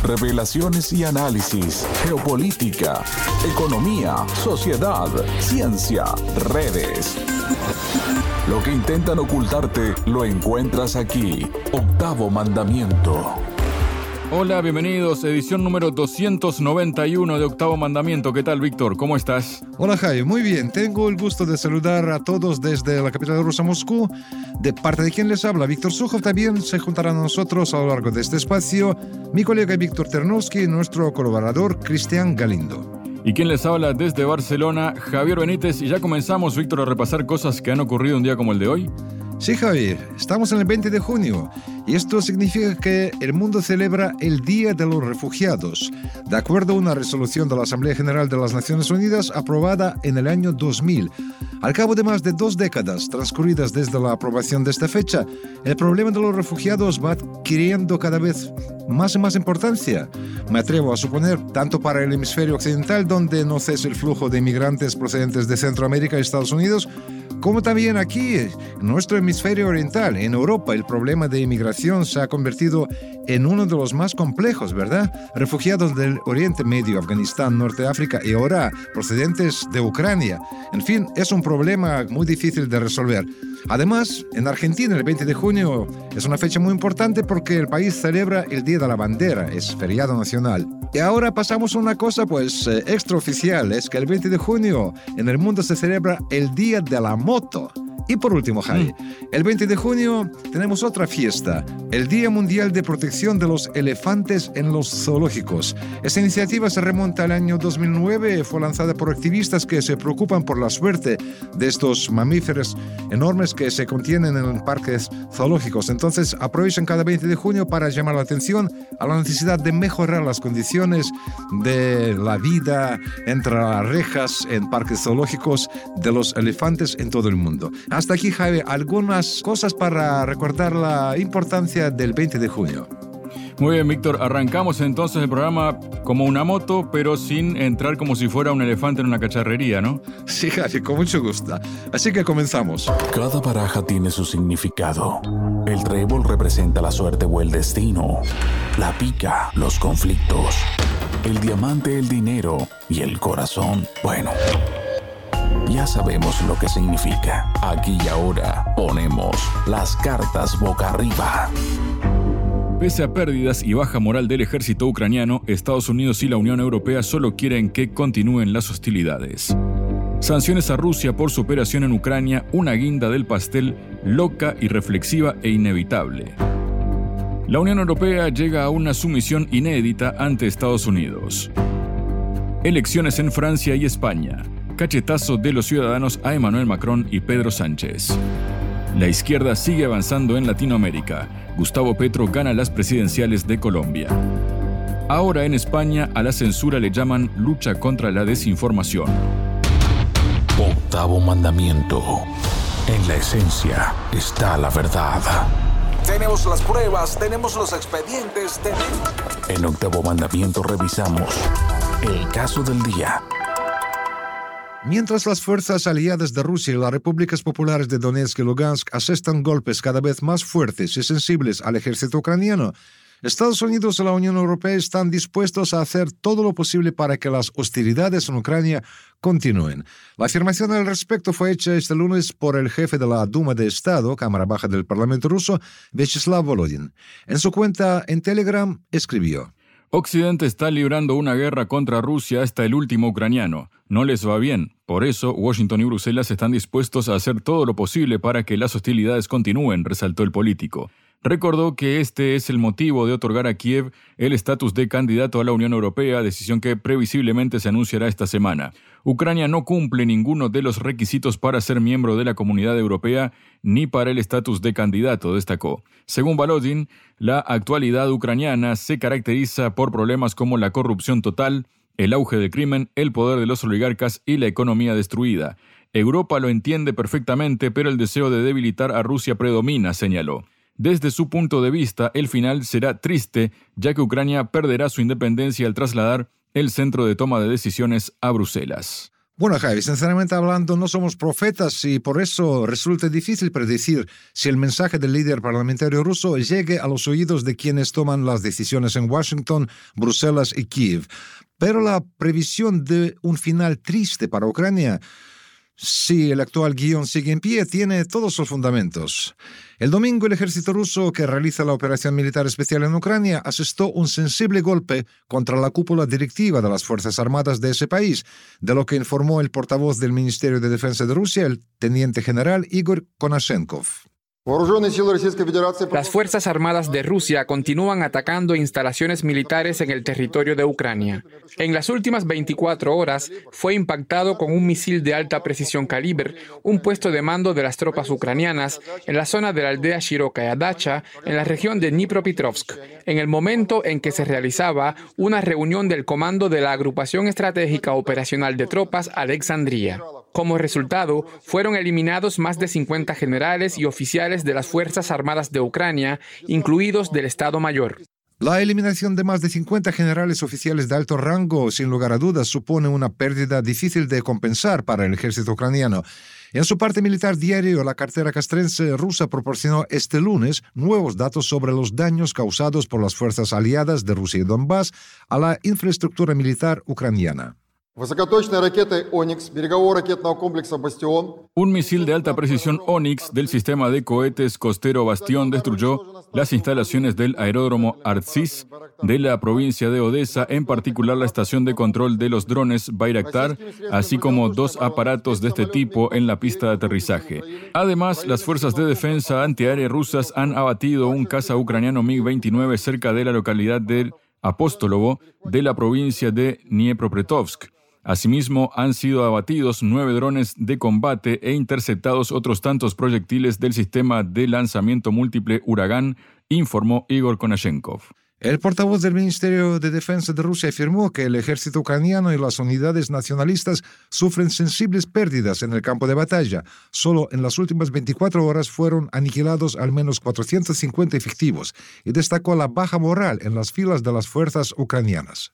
Revelaciones y análisis, geopolítica, economía, sociedad, ciencia, redes. Lo que intentan ocultarte lo encuentras aquí. Octavo Mandamiento. Hola, bienvenidos. Edición número 291 de Octavo Mandamiento. ¿Qué tal, Víctor? ¿Cómo estás? Hola, Jaime. Muy bien. Tengo el gusto de saludar a todos desde la capital rusa, Moscú. De parte de quien les habla, Víctor Sukhov, también se juntarán a nosotros a lo largo de este espacio mi colega Víctor Ternovsky y nuestro colaborador Cristian Galindo. ¿Y quién les habla desde Barcelona? Javier Benítez. Y ya comenzamos, Víctor, a repasar cosas que han ocurrido un día como el de hoy. Sí, Javier, estamos en el 20 de junio y esto significa que el mundo celebra el Día de los Refugiados, de acuerdo a una resolución de la Asamblea General de las Naciones Unidas aprobada en el año 2000. Al cabo de más de 2 décadas transcurridas desde la aprobación de esta fecha, el problema de los refugiados va adquiriendo cada vez más y más importancia. Me atrevo a suponer, tanto para el hemisferio occidental, donde no cesa el flujo de inmigrantes procedentes de Centroamérica y Estados Unidos, como también aquí, en nuestro hemisferio oriental, en Europa, el problema de inmigración se ha convertido en uno de los más complejos, ¿verdad? Refugiados del Oriente Medio, Afganistán, Norte de África y ahora procedentes de Ucrania. En fin, es un problema muy difícil de resolver. Además, en Argentina, el 20 de junio es una fecha muy importante porque el país celebra el Día de la Bandera, es feriado nacional. Y ahora pasamos a una cosa extraoficial, es que el 20 de junio en el mundo se celebra el Día de la Moto. Y por último, Jai, el 20 de junio tenemos otra fiesta, el Día Mundial de Protección de los Elefantes en los Zoológicos. Esta iniciativa se remonta al año 2009, fue lanzada por activistas que se preocupan por la suerte de estos mamíferos enormes que se contienen en parques zoológicos. Entonces aprovechan cada 20 de junio para llamar la atención a la necesidad de mejorar las condiciones de la vida entre las rejas en parques zoológicos de los elefantes en todo el mundo. Hasta aquí, Jaime, algunas cosas para recordar la importancia del 20 de junio. Muy bien, Víctor. Arrancamos entonces el programa como una moto, pero sin entrar como si fuera un elefante en una cacharrería, ¿no? Sí, Jaime, con mucho gusto. Así que comenzamos. Cada baraja tiene su significado. El trébol representa la suerte o el destino. La pica, los conflictos. El diamante, el dinero. Y el corazón, bueno, ya sabemos lo que significa. Aquí y ahora ponemos las cartas boca arriba. Pese a pérdidas y baja moral del ejército ucraniano, Estados Unidos y la Unión Europea solo quieren que continúen las hostilidades. Sanciones a Rusia por su operación en Ucrania, una guinda del pastel loca, irreflexiva e inevitable. La Unión Europea llega a una sumisión inédita ante Estados Unidos. Elecciones en Francia y España. Cachetazo de los ciudadanos a Emmanuel Macron y Pedro Sánchez. La izquierda sigue avanzando en Latinoamérica. Gustavo Petro gana las presidenciales de Colombia. Ahora en España a la censura le llaman lucha contra la desinformación. Octavo Mandamiento. En la esencia está la verdad. Tenemos las pruebas, tenemos los expedientes, En Octavo Mandamiento revisamos el caso del día. Mientras las fuerzas aliadas de Rusia y las repúblicas populares de Donetsk y Lugansk asestan golpes cada vez más fuertes y sensibles al ejército ucraniano, Estados Unidos y la Unión Europea están dispuestos a hacer todo lo posible para que las hostilidades en Ucrania continúen. La afirmación al respecto fue hecha este lunes por el jefe de la Duma de Estado, Cámara Baja del Parlamento ruso, Vyacheslav Volodin. En su cuenta en Telegram escribió: Occidente está librando una guerra contra Rusia hasta el último ucraniano. No les va bien. Por eso, Washington y Bruselas están dispuestos a hacer todo lo posible para que las hostilidades continúen, resaltó el político. Recordó que este es el motivo de otorgar a Kiev el estatus de candidato a la Unión Europea, decisión que previsiblemente se anunciará esta semana. Ucrania no cumple ninguno de los requisitos para ser miembro de la Comunidad Europea ni para el estatus de candidato, destacó. Según Volodin, la actualidad ucraniana se caracteriza por problemas como la corrupción total, el auge del crimen, el poder de los oligarcas y la economía destruida. Europa lo entiende perfectamente, pero el deseo de debilitar a Rusia predomina, señaló. Desde su punto de vista, el final será triste, ya que Ucrania perderá su independencia al trasladar el centro de toma de decisiones a Bruselas. Bueno, Javi, sinceramente hablando, no somos profetas y por eso resulta difícil predecir si el mensaje del líder parlamentario ruso llegue a los oídos de quienes toman las decisiones en Washington, Bruselas y Kiev. Pero la previsión de un final triste para Ucrania, si el actual guión sigue en pie, tiene todos sus fundamentos. El domingo el ejército ruso que realiza la operación militar especial en Ucrania asestó un sensible golpe contra la cúpula directiva de las Fuerzas Armadas de ese país, de lo que informó el portavoz del Ministerio de Defensa de Rusia, el teniente general Igor Konashenkov. Las Fuerzas Armadas de Rusia continúan atacando instalaciones militares en el territorio de Ucrania. En las últimas 24 horas fue impactado con un misil de alta precisión calibre un puesto de mando de las tropas ucranianas en la zona de la aldea Shirokaya Dacha, en la región de Dnipropetrovsk, en el momento en que se realizaba una reunión del comando de la Agrupación Estratégica Operacional de Tropas Alexandria. Como resultado, fueron eliminados más de 50 generales y oficiales de las Fuerzas Armadas de Ucrania, incluidos del Estado Mayor. La eliminación de más de 50 generales oficiales de alto rango, sin lugar a dudas, supone una pérdida difícil de compensar para el ejército ucraniano. En su parte militar diario, la cartera castrense rusa proporcionó este lunes nuevos datos sobre los daños causados por las fuerzas aliadas de Rusia y Donbass a la infraestructura militar ucraniana. Un misil de alta precisión Onyx del sistema de cohetes costero Bastión destruyó las instalaciones del aeródromo Artsiz de la provincia de Odessa, en particular la estación de control de los drones Bayraktar, así como 2 aparatos de este tipo en la pista de aterrizaje. Además, las fuerzas de defensa antiaérea rusas han abatido un caza ucraniano MiG-29 cerca de la localidad del Apóstolovo de la provincia de Dnipropetrovsk. Asimismo, han sido abatidos 9 drones de combate e interceptados otros tantos proyectiles del sistema de lanzamiento múltiple Uragán, informó Igor Konashenkov. El portavoz del Ministerio de Defensa de Rusia afirmó que el ejército ucraniano y las unidades nacionalistas sufren sensibles pérdidas en el campo de batalla. Solo en las últimas 24 horas fueron aniquilados al menos 450 efectivos y destacó la baja moral en las filas de las fuerzas ucranianas.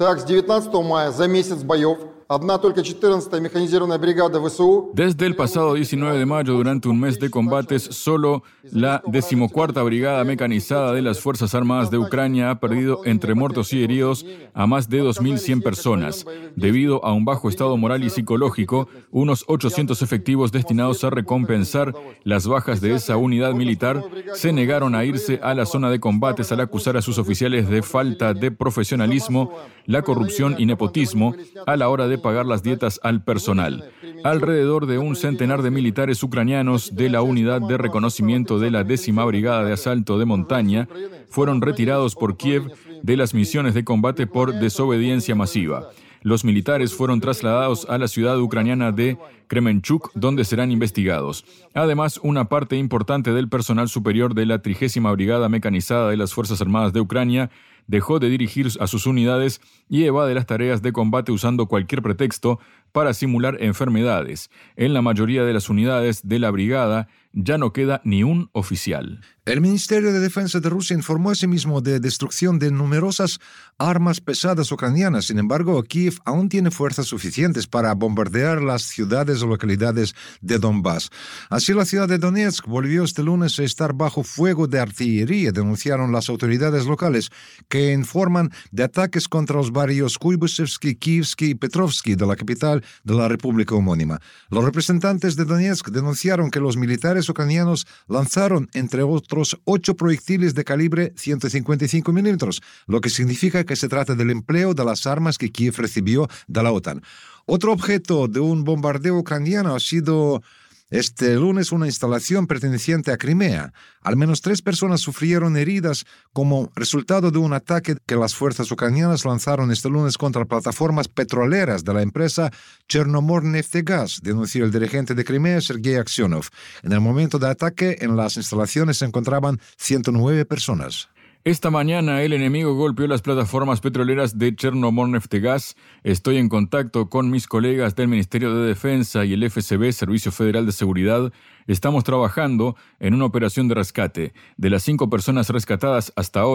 Desde el pasado 19 de mayo, durante un mes de combates, solo la 14ª Brigada Mecanizada de las Fuerzas Armadas de Ucrania ha perdido entre muertos y heridos a más de 2.100 personas. Debido a un bajo estado moral y psicológico, unos 800 efectivos destinados a recompensar las bajas de esa unidad militar se negaron a irse a la zona de combates al acusar a sus oficiales de falta de profesionalismo, la corrupción y nepotismo a la hora de pagar las dietas al personal. Alrededor de un centenar de militares ucranianos de la Unidad de Reconocimiento de la 10ª Brigada de Asalto de Montaña fueron retirados por Kiev de las misiones de combate por desobediencia masiva. Los militares fueron trasladados a la ciudad ucraniana de Kremenchuk, donde serán investigados. Además, una parte importante del personal superior de la 30ª Brigada Mecanizada de las Fuerzas Armadas de Ucrania dejó de dirigir a sus unidades y evade las tareas de combate usando cualquier pretexto para simular enfermedades. En la mayoría de las unidades de la brigada ya no queda ni un oficial. El Ministerio de Defensa de Rusia informó asimismo de destrucción de numerosas armas pesadas ucranianas. Sin embargo, Kiev aún tiene fuerzas suficientes para bombardear las ciudades o localidades de Donbass. Así, la ciudad de Donetsk volvió este lunes a estar bajo fuego de artillería, denunciaron las autoridades locales, que informan de ataques contra los barrios Kuybysevsky, Kievsky y Petrovsky de la capital de la República homónima. Los representantes de Donetsk denunciaron que los militares ucranianos lanzaron, entre otros, 8 proyectiles de calibre 155 milímetros, lo que significa que se trata del empleo de las armas que Kiev recibió de la OTAN. Otro objeto de un bombardeo ucraniano ha sido este lunes una instalación perteneciente a Crimea. Al menos 3 personas sufrieron heridas como resultado de un ataque que las fuerzas ucranianas lanzaron este lunes contra plataformas petroleras de la empresa Chernomorneftegas, denunció el dirigente de Crimea, Sergei Aksionov. En el momento de ataque, en las instalaciones se encontraban 109 personas. Esta mañana el enemigo golpeó las plataformas petroleras de Chernomorneftegas. Estoy en contacto con mis colegas del Ministerio de Defensa y el FSB, Servicio Federal de Seguridad. Estamos trabajando en una operación de rescate. De las 5 personas rescatadas hasta ahora,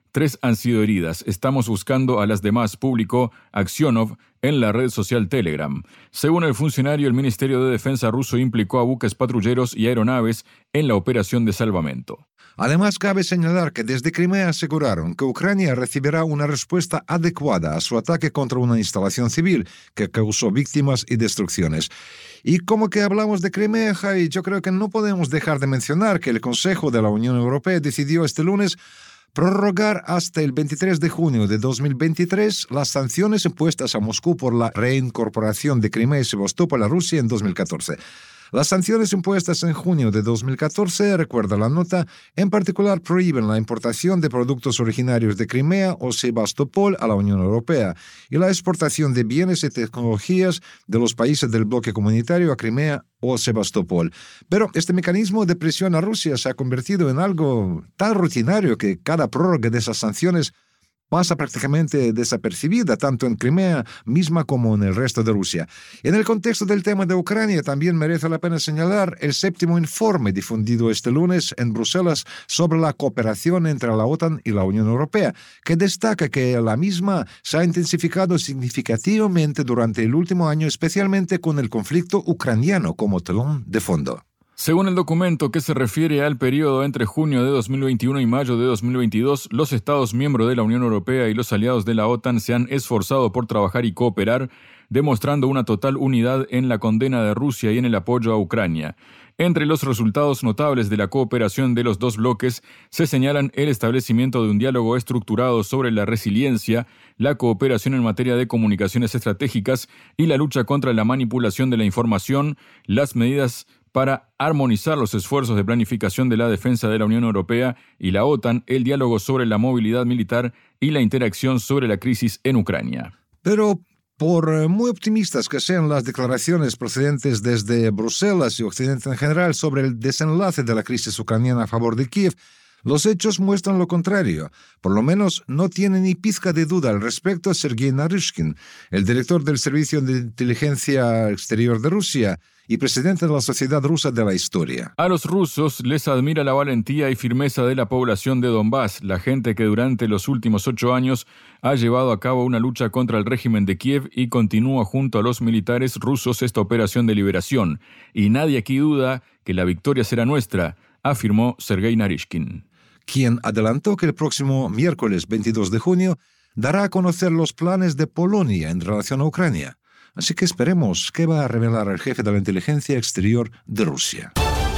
3 han sido heridas. Estamos buscando a las demás, publicó Aksionov en la red social Telegram. Según el funcionario, el Ministerio de Defensa ruso implicó a buques patrulleros y aeronaves en la operación de salvamento. Además, cabe señalar que desde Crimea aseguraron que Ucrania recibirá una respuesta adecuada a su ataque contra una instalación civil que causó víctimas y destrucciones. Y como que hablamos de Crimea, Javi, yo creo que no podemos dejar de mencionar que el Consejo de la Unión Europea decidió este lunes prorrogar hasta el 23 de junio de 2023 las sanciones impuestas a Moscú por la reincorporación de Crimea y Sebastopol a Rusia en 2014. Las sanciones impuestas en junio de 2014, recuerda la nota, en particular prohíben la importación de productos originarios de Crimea o Sebastopol a la Unión Europea y la exportación de bienes y tecnologías de los países del bloque comunitario a Crimea o Sebastopol. Pero este mecanismo de presión a Rusia se ha convertido en algo tan rutinario que cada prórroga de esas sanciones pasa prácticamente desapercibida tanto en Crimea misma como en el resto de Rusia. En el contexto del tema de Ucrania también merece la pena señalar el 7º informe difundido este lunes en Bruselas sobre la cooperación entre la OTAN y la Unión Europea, que destaca que la misma se ha intensificado significativamente durante el último año, especialmente con el conflicto ucraniano como telón de fondo. Según el documento que se refiere al periodo entre junio de 2021 y mayo de 2022, los Estados miembros de la Unión Europea y los aliados de la OTAN se han esforzado por trabajar y cooperar, demostrando una total unidad en la condena de Rusia y en el apoyo a Ucrania. Entre los resultados notables de la cooperación de los dos bloques se señalan el establecimiento de un diálogo estructurado sobre la resiliencia, la cooperación en materia de comunicaciones estratégicas y la lucha contra la manipulación de la información, las medidas para armonizar los esfuerzos de planificación de la defensa de la Unión Europea y la OTAN, el diálogo sobre la movilidad militar y la interacción sobre la crisis en Ucrania. Pero por muy optimistas que sean las declaraciones procedentes desde Bruselas y Occidente en general sobre el desenlace de la crisis ucraniana a favor de Kiev, los hechos muestran lo contrario. Por lo menos no tiene ni pizca de duda al respecto Sergei Naryshkin, el director del Servicio de Inteligencia Exterior de Rusia y presidente de la Sociedad Rusa de la Historia. A los rusos les admira la valentía y firmeza de la población de Donbass, la gente que durante los últimos 8 años ha llevado a cabo una lucha contra el régimen de Kiev y continúa junto a los militares rusos esta operación de liberación. Y nadie aquí duda que la victoria será nuestra, afirmó Sergei Naryshkin, quien adelantó que el próximo miércoles 22 de junio dará a conocer los planes de Polonia en relación a Ucrania. Así que esperemos qué va a revelar el jefe de la inteligencia exterior de Rusia.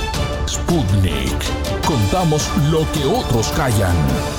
Sputnik. Contamos lo que otros callan.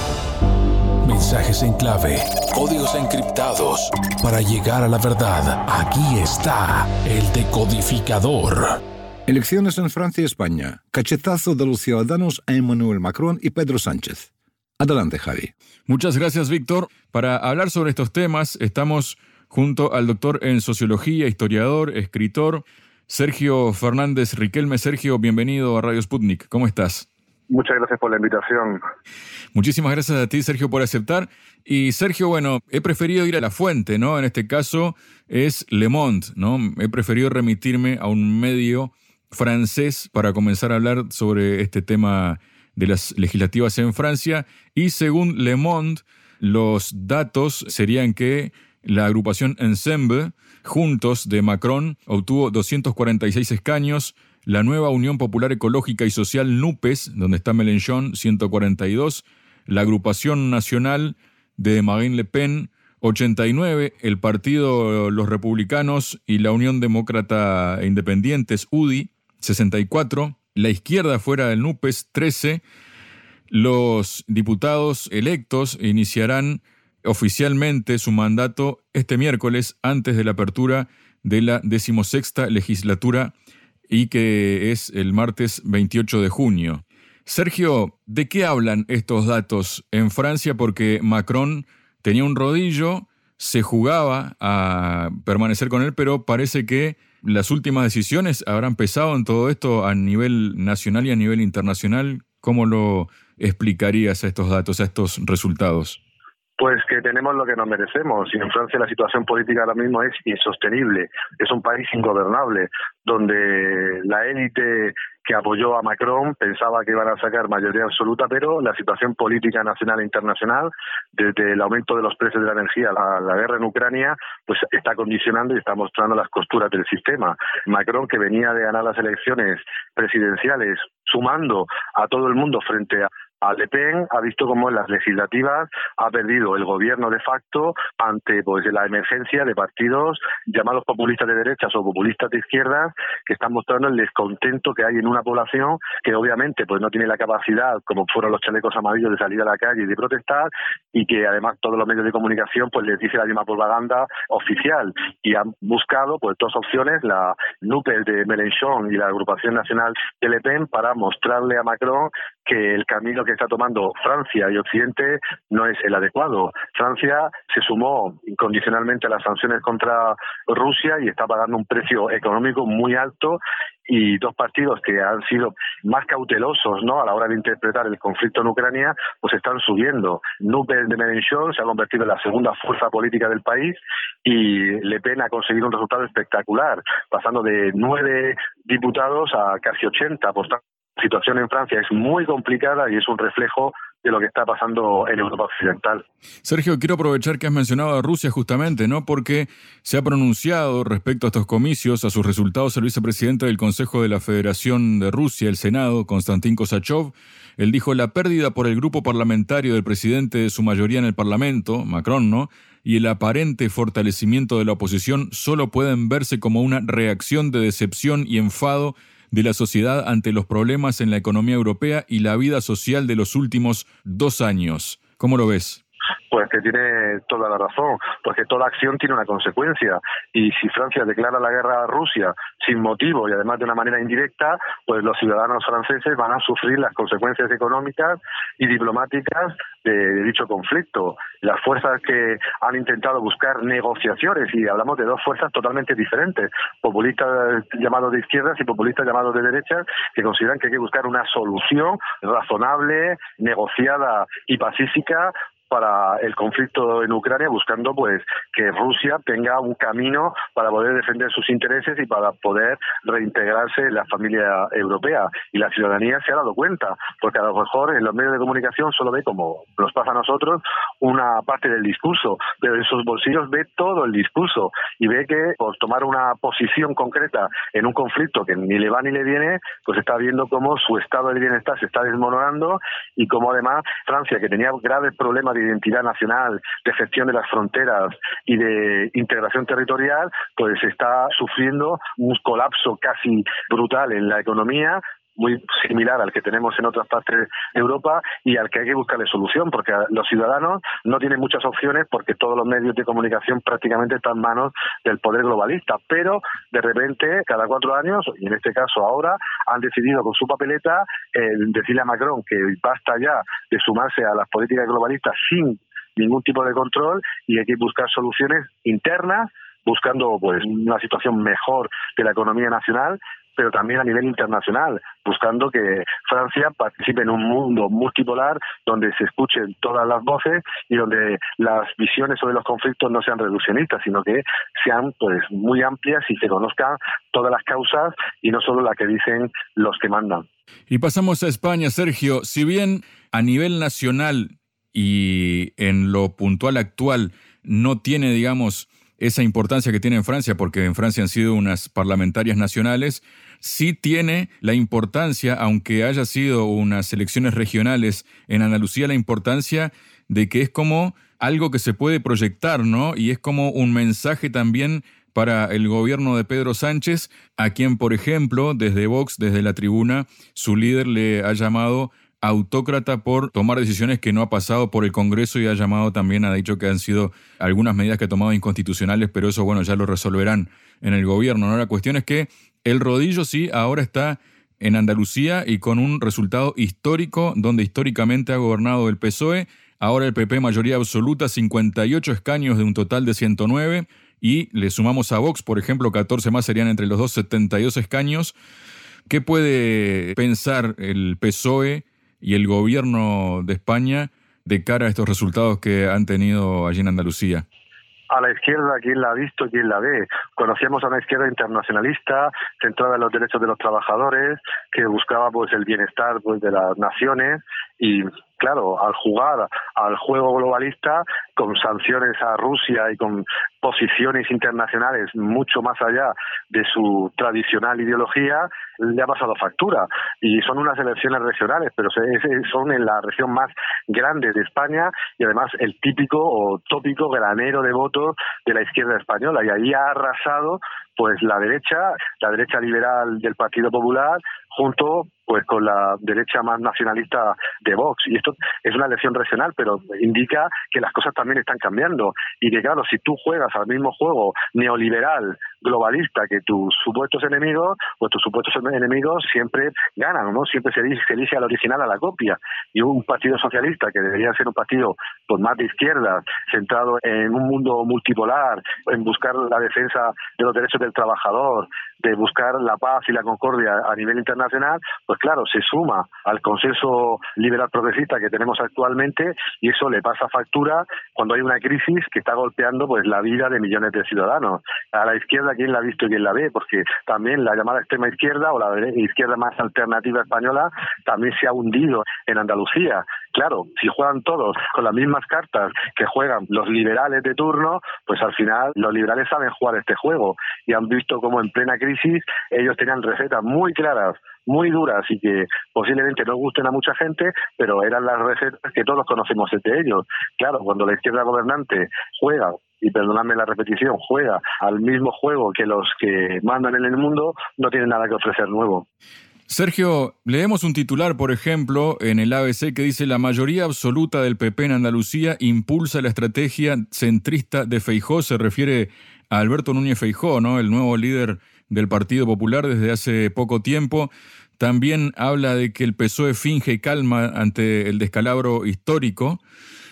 Mensajes en clave, códigos encriptados. Para llegar a la verdad, aquí está el decodificador. Elecciones en Francia y España. Cachetazo de los ciudadanos a Emmanuel Macron y Pedro Sánchez. Adelante, Javi. Muchas gracias, Víctor. Para hablar sobre estos temas, estamos junto al doctor en Sociología, historiador, escritor, Sergio Fernández Riquelme. Sergio, bienvenido a Radio Sputnik. ¿Cómo estás? Muchas gracias por la invitación. Muchísimas gracias a ti, Sergio, por aceptar. Y Sergio, bueno, he preferido ir a la fuente, ¿no? En este caso es Le Monde, ¿no? He preferido remitirme a un medio francés para comenzar a hablar sobre este tema de las legislativas en Francia. Y según Le Monde, los datos serían que la agrupación Ensemble, Juntos de Macron, obtuvo 246 escaños. La nueva Unión Popular Ecológica y Social NUPES, donde está Mélenchon, 142. La agrupación nacional de Marine Le Pen, 89. El partido Los Republicanos y la Unión Demócrata e Independientes, UDI, 64. La izquierda fuera del NUPES, 13. Los diputados electos iniciarán oficialmente su mandato este miércoles antes de la apertura de la 16ª legislatura y que es el martes 28 de junio. Sergio, ¿de qué hablan estos datos en Francia? Porque Macron tenía un rodillo, se jugaba a permanecer con él, pero parece que las últimas decisiones habrán pesado en todo esto a nivel nacional y a nivel internacional. ¿Cómo lo explicarías a estos datos, a estos resultados? Pues que tenemos lo que nos merecemos, y en Francia la situación política ahora mismo es insostenible, es un país ingobernable, donde la élite que apoyó a Macron pensaba que iban a sacar mayoría absoluta, pero la situación política nacional e internacional, desde el aumento de los precios de la energía a la guerra en Ucrania, pues está condicionando y está mostrando las costuras del sistema. Macron, que venía de ganar las elecciones presidenciales, sumando a todo el mundo frente a Le Pen, ha visto cómo en las legislativas ha perdido el gobierno de facto ante pues la emergencia de partidos llamados populistas de derechas o populistas de izquierdas, que están mostrando el descontento que hay en una población que obviamente pues no tiene la capacidad, como fueron los chalecos amarillos, de salir a la calle y de protestar, y que además todos los medios de comunicación pues les dice la misma propaganda oficial, y han buscado pues dos opciones, la NUPES de Mélenchon y la agrupación nacional de Le Pen, para mostrarle a Macron que el camino que está tomando Francia y Occidente no es el adecuado. Francia se sumó incondicionalmente a las sanciones contra Rusia y está pagando un precio económico muy alto, y dos partidos que han sido más cautelosos, ¿no?, a la hora de interpretar el conflicto en Ucrania, pues están subiendo. NUPES de Mélenchon se ha convertido en la segunda fuerza política del país, y Le Pen ha conseguido un resultado espectacular, pasando de 9 diputados a casi 80. Por tanto, la situación en Francia es muy complicada y es un reflejo de lo que está pasando en Europa Occidental. Sergio, quiero aprovechar que has mencionado a Rusia justamente, ¿no? Porque se ha pronunciado respecto a estos comicios, a sus resultados, el vicepresidente del Consejo de la Federación de Rusia, el Senado, Konstantin Kosachev. Él dijo: la pérdida por el grupo parlamentario del presidente de su mayoría en el Parlamento, Macron, ¿no?, y el aparente fortalecimiento de la oposición solo pueden verse como una reacción de decepción y enfado de la sociedad ante los problemas en la economía europea y la vida social de los últimos 2 años. ¿Cómo lo ves? Pues que tiene toda la razón, porque toda acción tiene una consecuencia, y si Francia declara la guerra a Rusia sin motivo y además de una manera indirecta, pues los ciudadanos franceses van a sufrir las consecuencias económicas y diplomáticas de dicho conflicto. Las fuerzas que han intentado buscar negociaciones, y hablamos de dos fuerzas totalmente diferentes, populistas llamados de izquierdas y populistas llamados de derechas, que consideran que hay que buscar una solución razonable, negociada y pacífica para el conflicto en Ucrania, buscando pues que Rusia tenga un camino para poder defender sus intereses y para poder reintegrarse en la familia europea. Y la ciudadanía se ha dado cuenta, porque a lo mejor en los medios de comunicación solo ve, como nos pasa a nosotros, una parte del discurso, pero en sus bolsillos ve todo el discurso y ve que por tomar una posición concreta en un conflicto que ni le va ni le viene, pues está viendo cómo su estado de bienestar se está desmoronando, y cómo además Francia, que tenía graves problemas de identidad nacional, de gestión de las fronteras y de integración territorial, pues está sufriendo un colapso casi brutal en la economía, muy similar al que tenemos en otras partes de Europa, y al que hay que buscarle solución, porque los ciudadanos no tienen muchas opciones, porque todos los medios de comunicación prácticamente están en manos del poder globalista, pero de repente cada 4 años, y en este caso ahora, han decidido con su papeleta decirle a Macron que basta ya de sumarse a las políticas globalistas sin ningún tipo de control, y hay que buscar soluciones internas, buscando pues una situación mejor de la economía nacional, pero también a nivel internacional, buscando que Francia participe en un mundo multipolar donde se escuchen todas las voces y donde las visiones sobre los conflictos no sean reduccionistas, sino que sean pues muy amplias y se conozcan todas las causas y no solo la que dicen los que mandan. Y pasamos a España, Sergio. Si bien a nivel nacional y en lo puntual actual no tiene, digamos, esa importancia que tiene en Francia, porque en Francia han sido unas parlamentarias nacionales, sí tiene la importancia, aunque haya sido unas elecciones regionales en Andalucía, la importancia de que es como algo que se puede proyectar, ¿no? Y es como un mensaje también para el gobierno de Pedro Sánchez, a quien, por ejemplo, desde Vox, desde la tribuna, su líder le ha llamado autócrata por tomar decisiones que no ha pasado por el Congreso, y ha dicho que han sido algunas medidas que ha tomado inconstitucionales, pero eso, bueno, ya lo resolverán en el gobierno, ¿no? La cuestión es que el rodillo sí ahora está en Andalucía y con un resultado histórico, donde históricamente ha gobernado el PSOE, ahora el PP mayoría absoluta, 58 escaños de un total de 109, y le sumamos a Vox, por ejemplo, 14 más, serían entre los dos 72 escaños. ¿Qué puede pensar el PSOE y el gobierno de España de cara a estos resultados que han tenido allí en Andalucía? A la izquierda, ¿quién la ha visto, quién la ve? Conocíamos a una izquierda internacionalista, centrada en los derechos de los trabajadores, que buscaba pues el bienestar pues de las naciones y, claro, al jugar al juego globalista, con sanciones a Rusia y con posiciones internacionales mucho más allá de su tradicional ideología, le ha pasado factura. Y son unas elecciones regionales, pero son en la región más grande de España y además el típico o tópico granero de votos de la izquierda española. Y ahí ha arrasado pues la derecha liberal del Partido Popular, junto pues con la derecha más nacionalista de Vox. Y esto es una elección regional, pero indica que las cosas también están cambiando. Y que claro, si tú juegas al mismo juego neoliberal, globalista, que tus supuestos enemigos, pues tus supuestos enemigos siempre ganan, ¿no? Siempre se elige al original, a la copia. Y un partido socialista, que debería ser un partido pues más de izquierda, centrado en un mundo multipolar, en buscar la defensa de los derechos del trabajador, de buscar la paz y la concordia a nivel internacional, pues claro, se suma al consenso liberal progresista que tenemos actualmente y eso le pasa factura cuando hay una crisis que está golpeando pues la vida de millones de ciudadanos. A la izquierda, ¿quién la ha visto y quién la ve? Porque también la llamada extrema izquierda o la izquierda más alternativa española también se ha hundido en Andalucía. Claro, si juegan todos con las mismas cartas que juegan los liberales de turno, pues al final los liberales saben jugar este juego y han visto cómo en plena crisis ellos tenían recetas muy claras, muy duras y que posiblemente no gusten a mucha gente, pero eran las recetas que todos conocemos de ellos. Claro, cuando la izquierda gobernante juega, y perdonadme la repetición, juega al mismo juego que los que mandan en el mundo, no tienen nada que ofrecer nuevo. Sergio, leemos un titular, por ejemplo, en el ABC que dice: la mayoría absoluta del PP en Andalucía impulsa la estrategia centrista de Feijóo. Se refiere a Alberto Núñez Feijóo, ¿no? El nuevo líder del Partido Popular desde hace poco tiempo. También habla de que el PSOE finge calma ante el descalabro histórico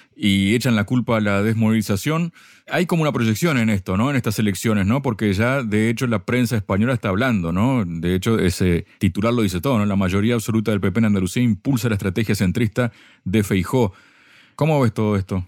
y echan la culpa a la desmovilización. Hay como una proyección en esto, ¿no? En estas elecciones, ¿no? Porque ya, de hecho, la prensa española está hablando, ¿no? De hecho, ese titular lo dice todo, ¿no? La mayoría absoluta del PP en Andalucía impulsa la estrategia centrista de Feijóo. ¿Cómo ves todo esto?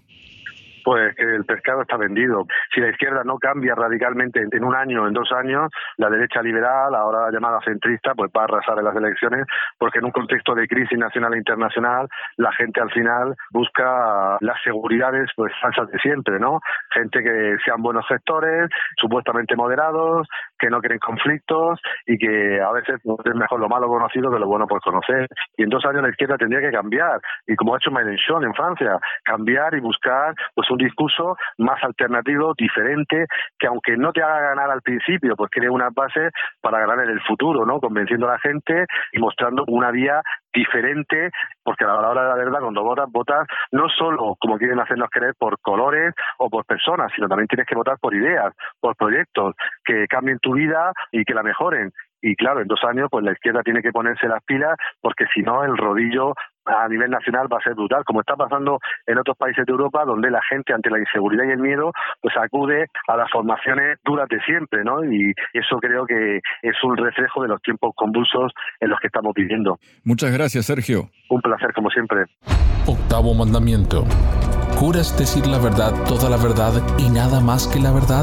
Pues que el pescado está vendido. Si la izquierda no cambia radicalmente en un año, en 2 años, la derecha liberal, ahora llamada centrista, pues va a arrasar en las elecciones, porque en un contexto de crisis nacional e internacional, la gente al final busca las seguridades pues falsas de siempre, ¿no? Gente que sean buenos gestores, supuestamente moderados, que no quieren conflictos y que a veces es mejor lo malo conocido que lo bueno por conocer. Y en 2 años la izquierda tendría que cambiar, y como ha hecho Mélenchon en Francia, cambiar y buscar pues un discurso más alternativo, diferente, que aunque no te haga ganar al principio, pues cree unas bases para ganar en el futuro, ¿no? Convenciendo a la gente y mostrando una vía diferente, porque a la hora de la verdad, cuando votas no solo, como quieren hacernos creer, por colores o por personas, sino también tienes que votar por ideas, por proyectos que cambien tu vida y que la mejoren. Y claro, en 2 años pues la izquierda tiene que ponerse las pilas, porque si no el rodillo a nivel nacional va a ser brutal, como está pasando en otros países de Europa, donde la gente ante la inseguridad y el miedo pues acude a las formaciones duras de siempre, ¿no? Y eso creo que es un reflejo de los tiempos convulsos en los que estamos viviendo. Muchas gracias, Sergio. Un placer, como siempre. Octavo mandamiento. ¿Juras decir la verdad, toda la verdad y nada más que la verdad?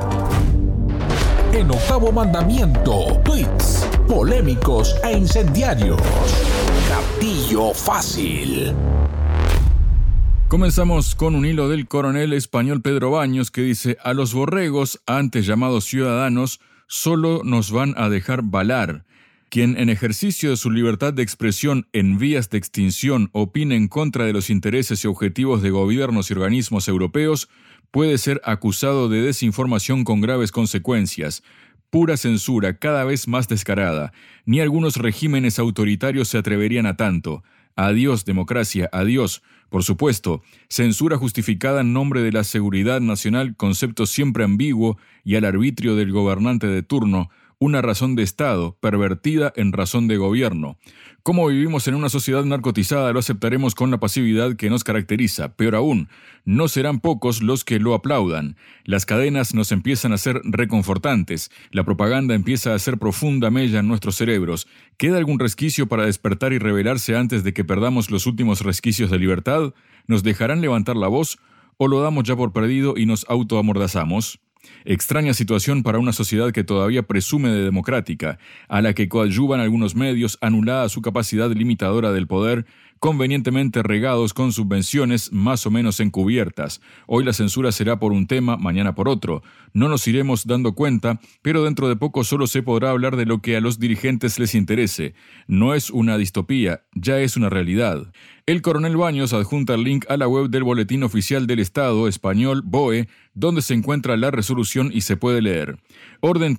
En Octavo Mandamiento, tweets polémicos e incendiarios. Gatillo fácil. Comenzamos con un hilo del coronel español Pedro Baños que dice: a los borregos, antes llamados ciudadanos, solo nos van a dejar balar. Quien en ejercicio de su libertad de expresión en vías de extinción opine en contra de los intereses y objetivos de gobiernos y organismos europeos puede ser acusado de desinformación con graves consecuencias. Pura censura, cada vez más descarada. Ni algunos regímenes autoritarios se atreverían a tanto. Adiós, democracia, adiós. Por supuesto, censura justificada en nombre de la seguridad nacional, concepto siempre ambiguo y al arbitrio del gobernante de turno. una razón de Estado, pervertida en razón de gobierno. Como vivimos en una sociedad narcotizada, lo aceptaremos con la pasividad que nos caracteriza. Peor aún, no serán pocos los que lo aplaudan. Las cadenas nos empiezan a ser reconfortantes. La propaganda empieza a hacer profunda mella en nuestros cerebros. ¿Queda algún resquicio para despertar y rebelarse antes de que perdamos los últimos resquicios de libertad? ¿Nos dejarán levantar la voz? ¿O lo damos ya por perdido y nos autoamordazamos? Extraña situación para una sociedad que todavía presume de democrática, a la que coadyuvan algunos medios, anulada su capacidad limitadora del poder, convenientemente regados con subvenciones más o menos encubiertas. Hoy la censura será por un tema, mañana por otro. No nos iremos dando cuenta, pero dentro de poco solo se podrá hablar de lo que a los dirigentes les interese. No es una distopía, ya es una realidad. El coronel Baños adjunta el link a la web del Boletín Oficial del Estado español, BOE, donde se encuentra la resolución y se puede leer. Orden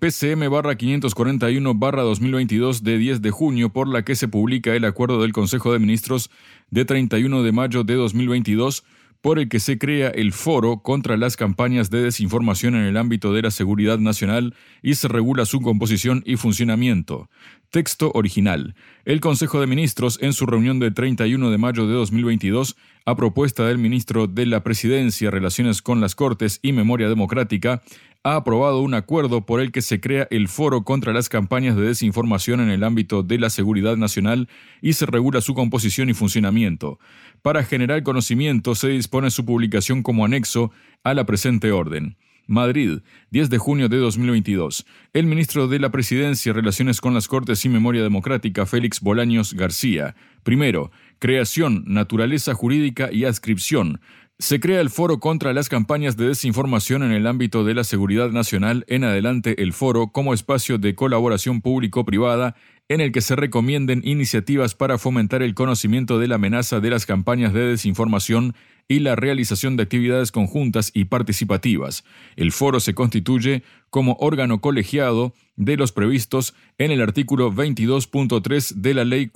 PCM-541-2022 de 10 de junio por la que se publica el acuerdo del Consejo de Ministros de 31 de mayo de 2022 por el que se crea el Foro contra las campañas de desinformación en el ámbito de la seguridad nacional y se regula su composición y funcionamiento. Texto original. El Consejo de Ministros, en su reunión de 31 de mayo de 2022, a propuesta del ministro de la Presidencia, Relaciones con las Cortes y Memoria Democrática, ha aprobado un acuerdo por el que se crea el Foro contra las campañas de desinformación en el ámbito de la seguridad nacional y se regula su composición y funcionamiento. Para generar conocimiento, se dispone su publicación como anexo a la presente orden. Madrid, 10 de junio de 2022. El ministro de la Presidencia, Relaciones con las Cortes y Memoria Democrática, Félix Bolaños García. Primero, creación, naturaleza jurídica y adscripción. Se crea el Foro contra las campañas de desinformación en el ámbito de la seguridad nacional, en adelante el foro como espacio de colaboración público-privada en el que se recomienden iniciativas para fomentar el conocimiento de la amenaza de las campañas de desinformación y la realización de actividades conjuntas y participativas. El foro se constituye como órgano colegiado de los previstos en el artículo 22.3 de la Ley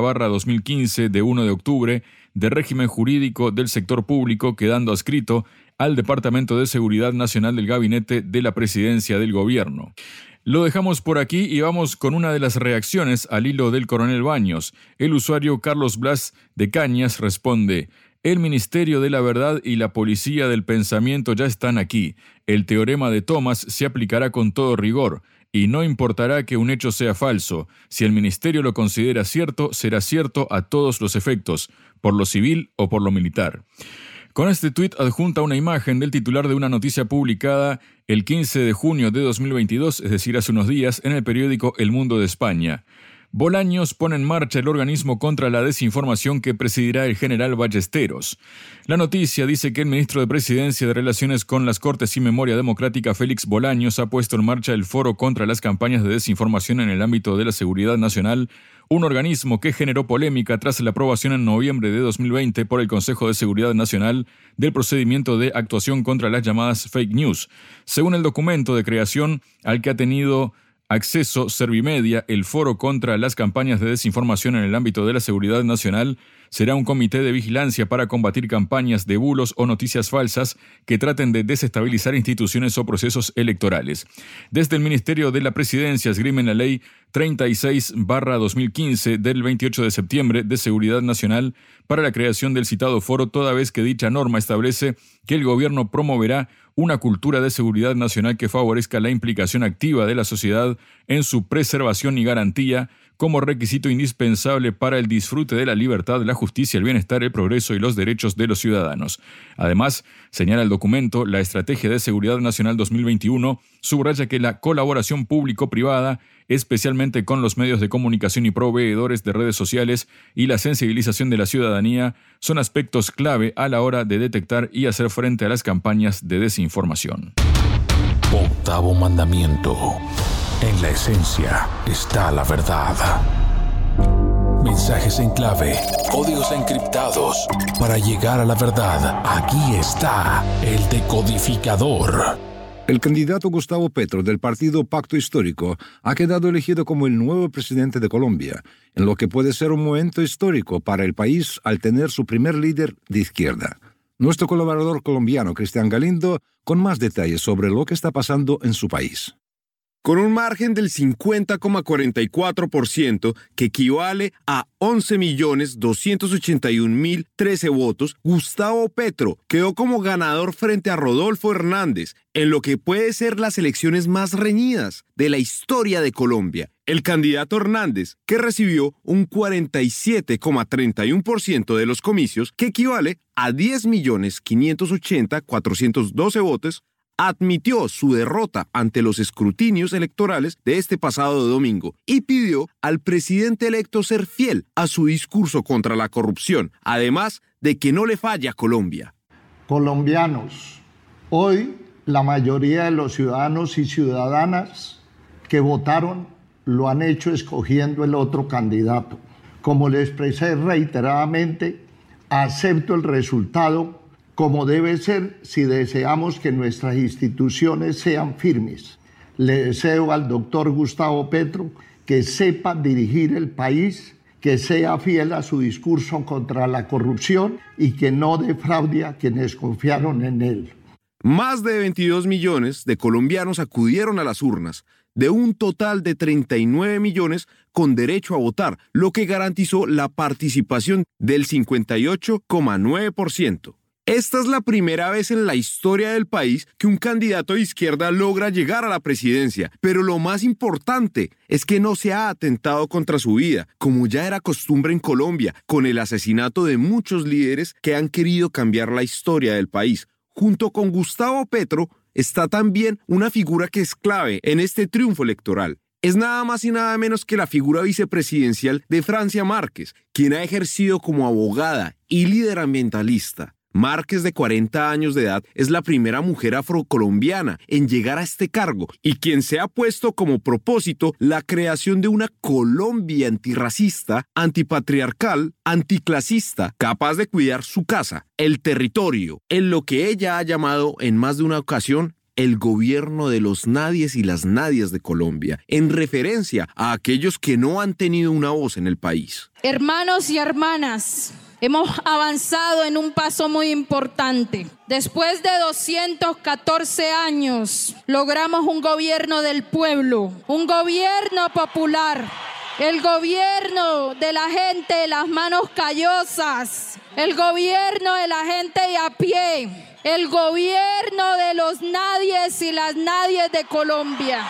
40/2015 de 1 de octubre de régimen jurídico del sector público, quedando adscrito al Departamento de Seguridad Nacional del Gabinete de la Presidencia del Gobierno. Lo dejamos por aquí y vamos con una de las reacciones al hilo del coronel Baños. El usuario Carlos Blas de Cañas responde: el Ministerio de la Verdad y la Policía del Pensamiento ya están aquí. El teorema de Thomas se aplicará con todo rigor, y no importará que un hecho sea falso. Si el Ministerio lo considera cierto, será cierto a todos los efectos, por lo civil o por lo militar. Con este tuit adjunta una imagen del titular de una noticia publicada el 15 de junio de 2022, es decir, hace unos días, en el periódico El Mundo de España. Bolaños pone en marcha el organismo contra la desinformación que presidirá el general Ballesteros. La noticia dice que el ministro de Presidencia de Relaciones con las Cortes y Memoria Democrática, Félix Bolaños, ha puesto en marcha el Foro contra las campañas de desinformación en el ámbito de la seguridad nacional, un organismo que generó polémica tras la aprobación en noviembre de 2020 por el Consejo de Seguridad Nacional del procedimiento de actuación contra las llamadas fake news. Según el documento de creación al que ha tenido acceso Servimedia, el Foro contra las campañas de desinformación en el ámbito de la seguridad nacional será un comité de vigilancia para combatir campañas de bulos o noticias falsas que traten de desestabilizar instituciones o procesos electorales. Desde el Ministerio de la Presidencia esgrimen la Ley 36/2015 del 28 de septiembre de Seguridad Nacional para la creación del citado foro, toda vez que dicha norma establece que el gobierno promoverá una cultura de seguridad nacional que favorezca la implicación activa de la sociedad en su preservación y garantía como requisito indispensable para el disfrute de la libertad, la justicia, el bienestar, el progreso y los derechos de los ciudadanos. Además, señala el documento, la Estrategia de Seguridad Nacional 2021 subraya que la colaboración público-privada, especialmente con los medios de comunicación y proveedores de redes sociales, y la sensibilización de la ciudadanía son aspectos clave a la hora de detectar y hacer frente a las campañas de desinformación. Octavo mandamiento. En la esencia está la verdad. Mensajes en clave, códigos encriptados. Para llegar a la verdad, aquí está el decodificador. El candidato Gustavo Petro del partido Pacto Histórico ha quedado elegido como el nuevo presidente de Colombia, en lo que puede ser un momento histórico para el país al tener su primer líder de izquierda. Nuestro colaborador colombiano Cristian Galindo con más detalles sobre lo que está pasando en su país. con un margen del 50,44%, que equivale a 11.281.013 votos, Gustavo Petro quedó como ganador frente a Rodolfo Hernández, en lo que puede ser las elecciones más reñidas de la historia de Colombia. El candidato Hernández, que recibió un 47,31% de los comicios, que equivale a 10.580.412 votos, admitió su derrota ante los escrutinios electorales de este pasado domingo y pidió al presidente electo ser fiel a su discurso contra la corrupción, además de que no le falla a Colombia. Colombianos, hoy la mayoría de los ciudadanos y ciudadanas que votaron lo han hecho escogiendo el otro candidato. Como le expresé reiteradamente, acepto el resultado como debe ser si deseamos que nuestras instituciones sean firmes. Le deseo al doctor Gustavo Petro que sepa dirigir el país, que sea fiel a su discurso contra la corrupción y que no defraude a quienes confiaron en él. Más de 22 millones de colombianos acudieron a las urnas, de un total de 39 millones con derecho a votar, lo que garantizó la participación del 58,9%. Esta es la primera vez en la historia del país que un candidato de izquierda logra llegar a la presidencia, pero lo más importante es que no se ha atentado contra su vida, como ya era costumbre en Colombia, con el asesinato de muchos líderes que han querido cambiar la historia del país. Junto con Gustavo Petro está también una figura que es clave en este triunfo electoral. Es nada más y nada menos que la figura vicepresidencial de Francia Márquez, quien ha ejercido como abogada y líder ambientalista. Márquez, de 40 años de edad, es la primera mujer afrocolombiana en llegar a este cargo y quien se ha puesto como propósito la creación de una Colombia antirracista, antipatriarcal, anticlasista, capaz de cuidar su casa, el territorio, en lo que ella ha llamado en más de una ocasión el gobierno de los nadies y las nadias de Colombia, en referencia a aquellos que no han tenido una voz en el país. Hermanos y hermanas, hemos avanzado en un paso muy importante. Después de 214 años, logramos un gobierno del pueblo, un gobierno popular, el gobierno de la gente de las manos callosas, el gobierno de la gente de a pie, el gobierno de los nadies y las nadies de Colombia.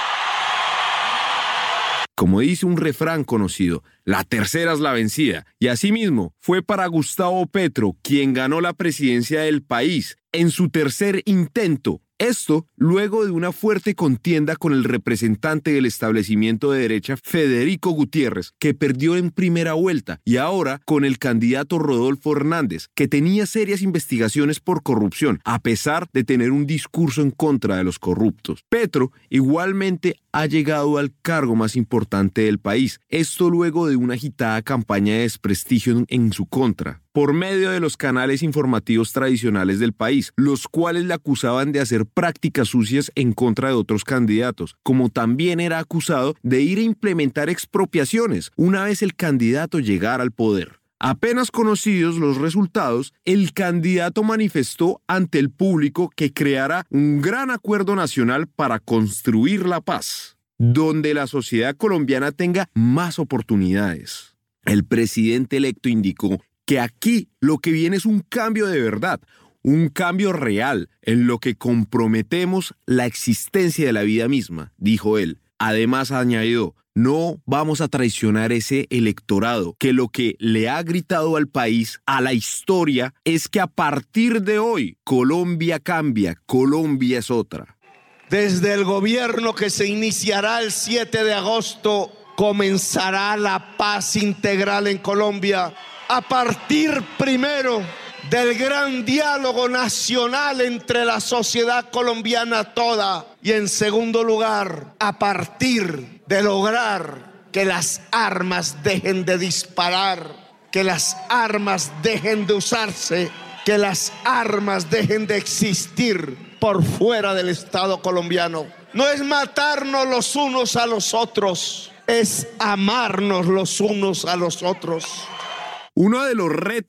Como dice un refrán conocido, la tercera es la vencida. Y asimismo, fue para Gustavo Petro, quien ganó la presidencia del país en su tercer intento. Esto luego de una fuerte contienda con el representante del establecimiento de derecha, Federico Gutiérrez, que perdió en primera vuelta, y ahora con el candidato Rodolfo Hernández, que tenía serias investigaciones por corrupción, a pesar de tener un discurso en contra de los corruptos. Petro igualmente ha llegado al cargo más importante del país, esto luego de una agitada campaña de desprestigio en su contra, por medio de los canales informativos tradicionales del país, los cuales le acusaban de hacer prácticas sucias en contra de otros candidatos, como también era acusado de ir a implementar expropiaciones una vez el candidato llegara al poder. Apenas conocidos los resultados, el candidato manifestó ante el público que creará un gran acuerdo nacional para construir la paz, donde la sociedad colombiana tenga más oportunidades. El presidente electo indicó que aquí lo que viene es un cambio de verdad, un cambio real en lo que comprometemos la existencia de la vida misma, dijo él. Además añadió, no vamos a traicionar ese electorado que lo que le ha gritado al país, a la historia, es que a partir de hoy Colombia cambia, Colombia es otra. Desde el gobierno que se iniciará el 7 de agosto, comenzará la paz integral en Colombia. A partir primero del gran diálogo nacional entre la sociedad colombiana toda y en segundo lugar, a partir de lograr que las armas dejen de disparar, que las armas dejen de usarse, que las armas dejen de existir por fuera del Estado colombiano. No es matarnos los unos a los otros, es amarnos los unos a los otros. Uno de los retos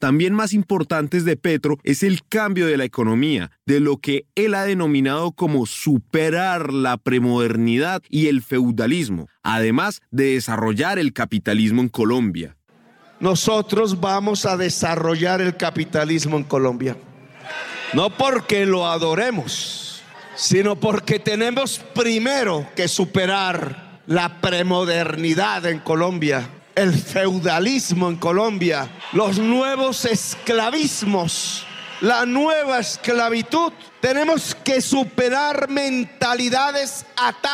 también más importantes de Petro es el cambio de la economía, de lo que él ha denominado como superar la premodernidad y el feudalismo, además de desarrollar el capitalismo en Colombia. Nosotros vamos a desarrollar el capitalismo en Colombia. No porque lo adoremos, sino porque tenemos primero que superar la premodernidad en Colombia, el feudalismo en Colombia, los nuevos esclavismos, la nueva esclavitud. Tenemos que superar mentalidades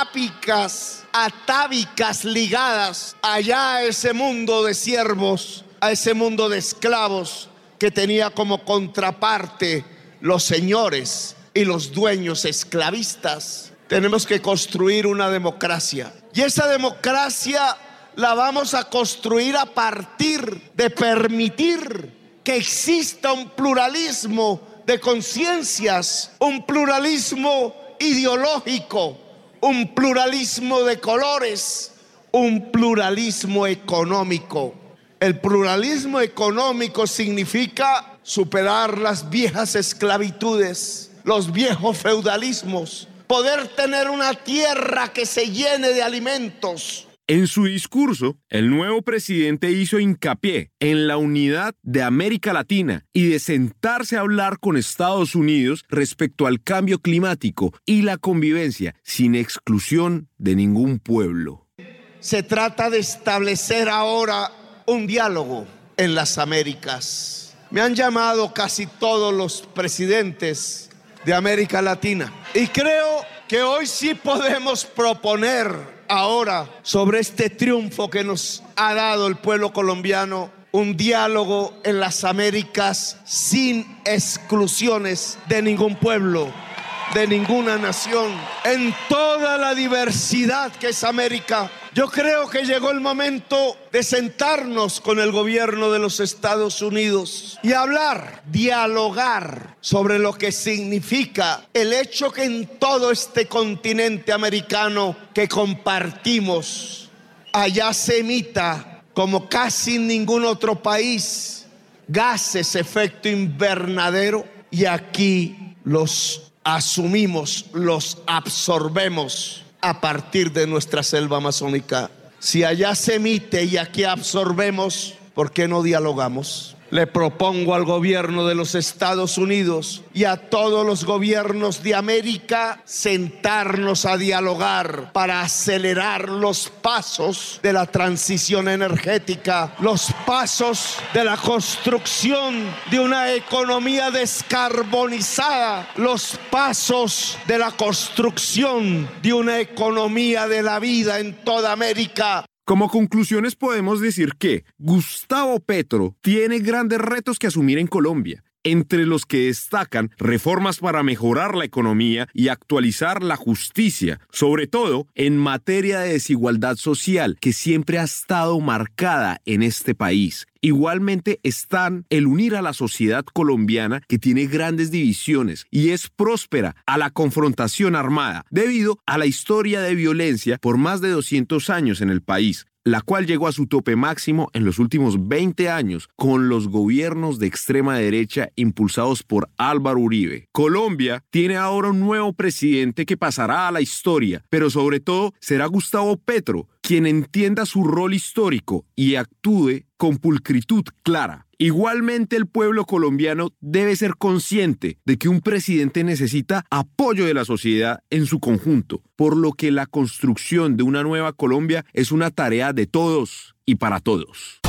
atávicas ligadas allá a ese mundo de siervos, a ese mundo de esclavos que tenía como contraparte los señores y los dueños esclavistas. Tenemos que construir una democracia, y esa democracia la vamos a construir a partir de permitir que exista un pluralismo de conciencias, un pluralismo ideológico, un pluralismo de colores, un pluralismo económico. El pluralismo económico significa superar las viejas esclavitudes, los viejos feudalismos, poder tener una tierra que se llene de alimentos. En su discurso, el nuevo presidente hizo hincapié en la unidad de América Latina y de sentarse a hablar con Estados Unidos respecto al cambio climático y la convivencia sin exclusión de ningún pueblo. Se trata de establecer ahora un diálogo en las Américas. Me han llamado casi todos los presidentes de América Latina y creo que hoy sí podemos proponer ahora, sobre este triunfo que nos ha dado el pueblo colombiano, un diálogo en las Américas sin exclusiones de ningún pueblo, de ninguna nación, en toda la diversidad que es América. Yo creo que llegó el momento de sentarnos con el gobierno de los Estados Unidos y hablar, dialogar sobre lo que significa el hecho que en todo este continente americano que compartimos, allá se emita, como casi en ningún otro país, gases efecto invernadero, y aquí los asumimos, los absorbemos a partir de nuestra selva amazónica. Si allá se emite y aquí absorbemos, ¿por qué no dialogamos? Le propongo al gobierno de los Estados Unidos y a todos los gobiernos de América sentarnos a dialogar para acelerar los pasos de la transición energética, los pasos de la construcción de una economía descarbonizada, los pasos de la construcción de una economía de la vida en toda América. Como conclusiones podemos decir que Gustavo Petro tiene grandes retos que asumir en Colombia, entre los que destacan reformas para mejorar la economía y actualizar la justicia, sobre todo en materia de desigualdad social que siempre ha estado marcada en este país. Igualmente están el unir a la sociedad colombiana, que tiene grandes divisiones y es próspera a la confrontación armada debido a la historia de violencia por más de 200 años en el país, la cual llegó a su tope máximo en los últimos 20 años con los gobiernos de extrema derecha impulsados por Álvaro Uribe. Colombia tiene ahora un nuevo presidente que pasará a la historia, pero sobre todo será Gustavo Petro, quien entienda su rol histórico y actúe con pulcritud clara. Igualmente, el pueblo colombiano debe ser consciente de que un presidente necesita apoyo de la sociedad en su conjunto, por lo que la construcción de una nueva Colombia es una tarea de todos y para todos.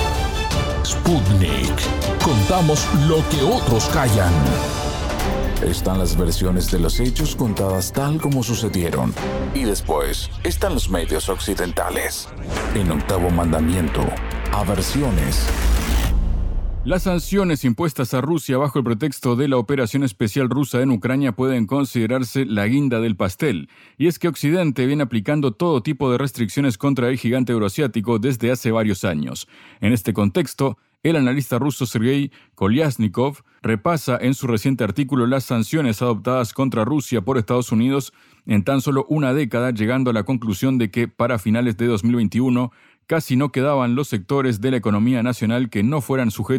Sputnik. Contamos lo que otros callan. Están las versiones de los hechos contadas tal como sucedieron. Y después están los medios occidentales. En Octavo Mandamiento, aversiones. Las sanciones impuestas a Rusia bajo el pretexto de la operación especial rusa en Ucrania pueden considerarse la guinda del pastel. Y es que Occidente viene aplicando todo tipo de restricciones contra el gigante euroasiático desde hace varios años. En este contexto, el analista ruso Sergei Kolyasnikov repasa en su reciente artículo las sanciones adoptadas contra Rusia por Estados Unidos en tan solo una década, llegando a la conclusión de que para finales de 2021 casi no quedaban los sectores de la economía nacional que no fueran sujetos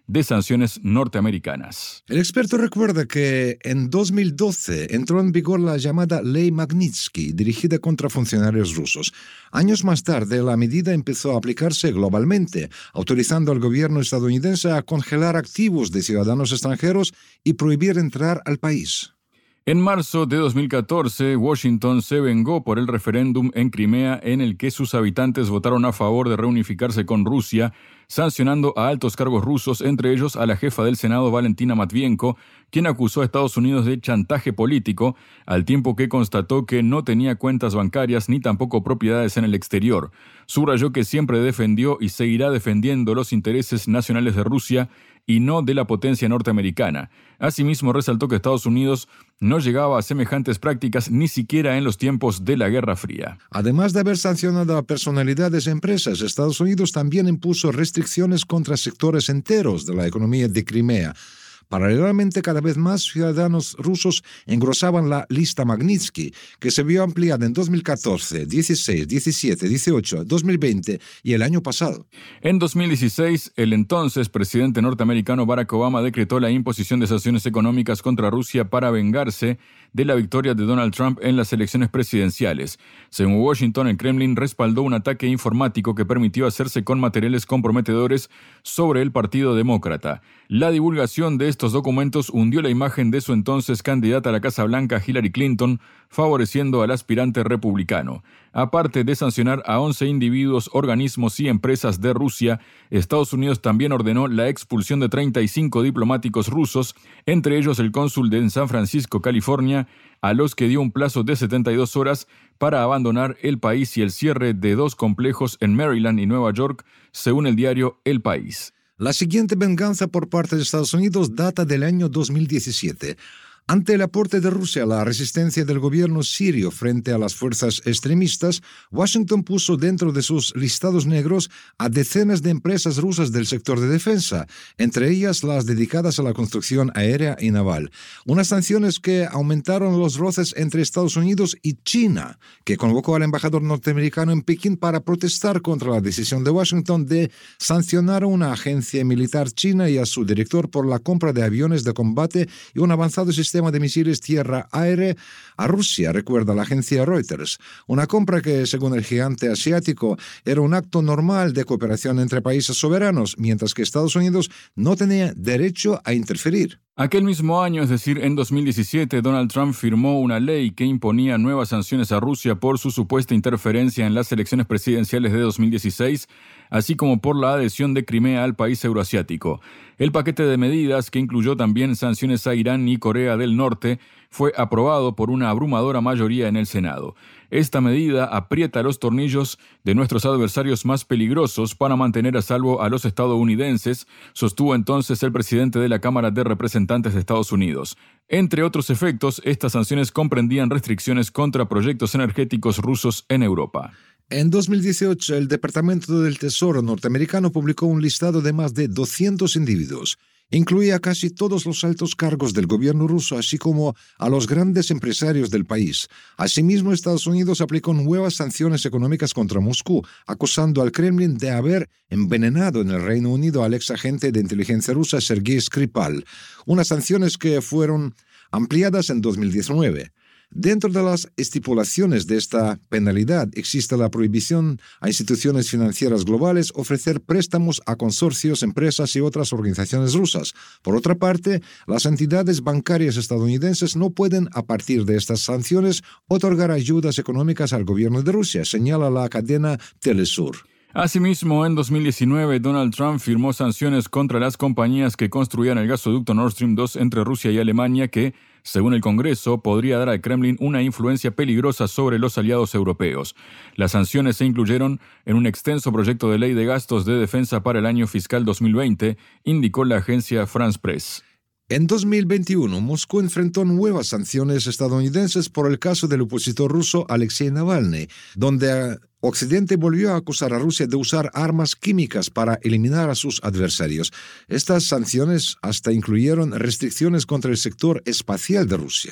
de sanciones norteamericanas. El experto recuerda que en 2012 entró en vigor la llamada Ley Magnitsky, dirigida contra funcionarios rusos. Años más tarde, la medida empezó a aplicarse globalmente, autorizando al gobierno estadounidense a congelar activos de ciudadanos extranjeros y prohibir entrar al país. En marzo de 2014, Washington se vengó por el referéndum en Crimea en el que sus habitantes votaron a favor de reunificarse con Rusia, sancionando a altos cargos rusos, entre ellos a la jefa del Senado, Valentina Matvienko, quien acusó a Estados Unidos de chantaje político, al tiempo que constató que no tenía cuentas bancarias ni tampoco propiedades en el exterior. Subrayó que siempre defendió y seguirá defendiendo los intereses nacionales de Rusia y no de la potencia norteamericana. Asimismo, resaltó que Estados Unidos no llegaba a semejantes prácticas ni siquiera en los tiempos de la Guerra Fría. Además de haber sancionado a personalidades e empresas, Estados Unidos también impuso restricciones contra sectores enteros de la economía de Crimea. Paralelamente, cada vez más ciudadanos rusos engrosaban la lista Magnitsky, que se vio ampliada en 2014, 16, 17, 18, 2020 y el año pasado. En 2016, el entonces presidente norteamericano Barack Obama decretó la imposición de sanciones económicas contra Rusia para vengarse de la victoria de Donald Trump en las elecciones presidenciales. Según Washington, el Kremlin respaldó un ataque informático que permitió hacerse con materiales comprometedores sobre el Partido Demócrata. La divulgación de estos documentos hundió la imagen de su entonces candidata a la Casa Blanca, Hillary Clinton, favoreciendo al aspirante republicano. Aparte de sancionar a 11 individuos, organismos y empresas de Rusia, Estados Unidos también ordenó la expulsión de 35 diplomáticos rusos, entre ellos el cónsul de San Francisco, California, a los que dio un plazo de 72 horas para abandonar el país, y el cierre de 2 complejos en Maryland y Nueva York, según el diario El País. La siguiente venganza por parte de Estados Unidos data del año 2017. Ante el aporte de Rusia a la resistencia del gobierno sirio frente a las fuerzas extremistas, Washington puso dentro de sus listados negros a decenas de empresas rusas del sector de defensa, entre ellas las dedicadas a la construcción aérea y naval. Unas sanciones que aumentaron los roces entre Estados Unidos y China, que convocó al embajador norteamericano en Pekín para protestar contra la decisión de Washington de sancionar a una agencia militar china y a su director por la compra de aviones de combate y un avanzado sistema de misiles tierra-aire a Rusia, recuerda la agencia Reuters. Una compra que, según el gigante asiático, era un acto normal de cooperación entre países soberanos, mientras que Estados Unidos no tenía derecho a interferir. Aquel mismo año, es decir, en 2017, Donald Trump firmó una ley que imponía nuevas sanciones a Rusia por su supuesta interferencia en las elecciones presidenciales de 2016, así como por la adhesión de Crimea al país euroasiático. El paquete de medidas, que incluyó también sanciones a Irán y Corea del Norte, fue aprobado por una abrumadora mayoría en el Senado. Esta medida aprieta los tornillos de nuestros adversarios más peligrosos para mantener a salvo a los estadounidenses, sostuvo entonces el presidente de la Cámara de Representantes de Estados Unidos. Entre otros efectos, estas sanciones comprendían restricciones contra proyectos energéticos rusos en Europa. En 2018, el Departamento del Tesoro norteamericano publicó un listado de más de 200 individuos. Incluía casi todos los altos cargos del gobierno ruso, así como a los grandes empresarios del país. Asimismo, Estados Unidos aplicó nuevas sanciones económicas contra Moscú, acusando al Kremlin de haber envenenado en el Reino Unido al exagente de inteligencia rusa Sergei Skripal, unas sanciones que fueron ampliadas en 2019. Dentro de las estipulaciones de esta penalidad existe la prohibición a instituciones financieras globales ofrecer préstamos a consorcios, empresas y otras organizaciones rusas. Por otra parte, las entidades bancarias estadounidenses no pueden, a partir de estas sanciones, otorgar ayudas económicas al gobierno de Rusia, señala la cadena Telesur. Asimismo, en 2019, Donald Trump firmó sanciones contra las compañías que construían el gasoducto Nord Stream 2 entre Rusia y Alemania que, según el Congreso, podría dar al Kremlin una influencia peligrosa sobre los aliados europeos. Las sanciones se incluyeron en un extenso proyecto de ley de gastos de defensa para el año fiscal 2020, indicó la agencia France Press. En 2021, Moscú enfrentó nuevas sanciones estadounidenses por el caso del opositor ruso Alexei Navalny, donde Occidente volvió a acusar a Rusia de usar armas químicas para eliminar a sus adversarios. Estas sanciones hasta incluyeron restricciones contra el sector espacial de Rusia.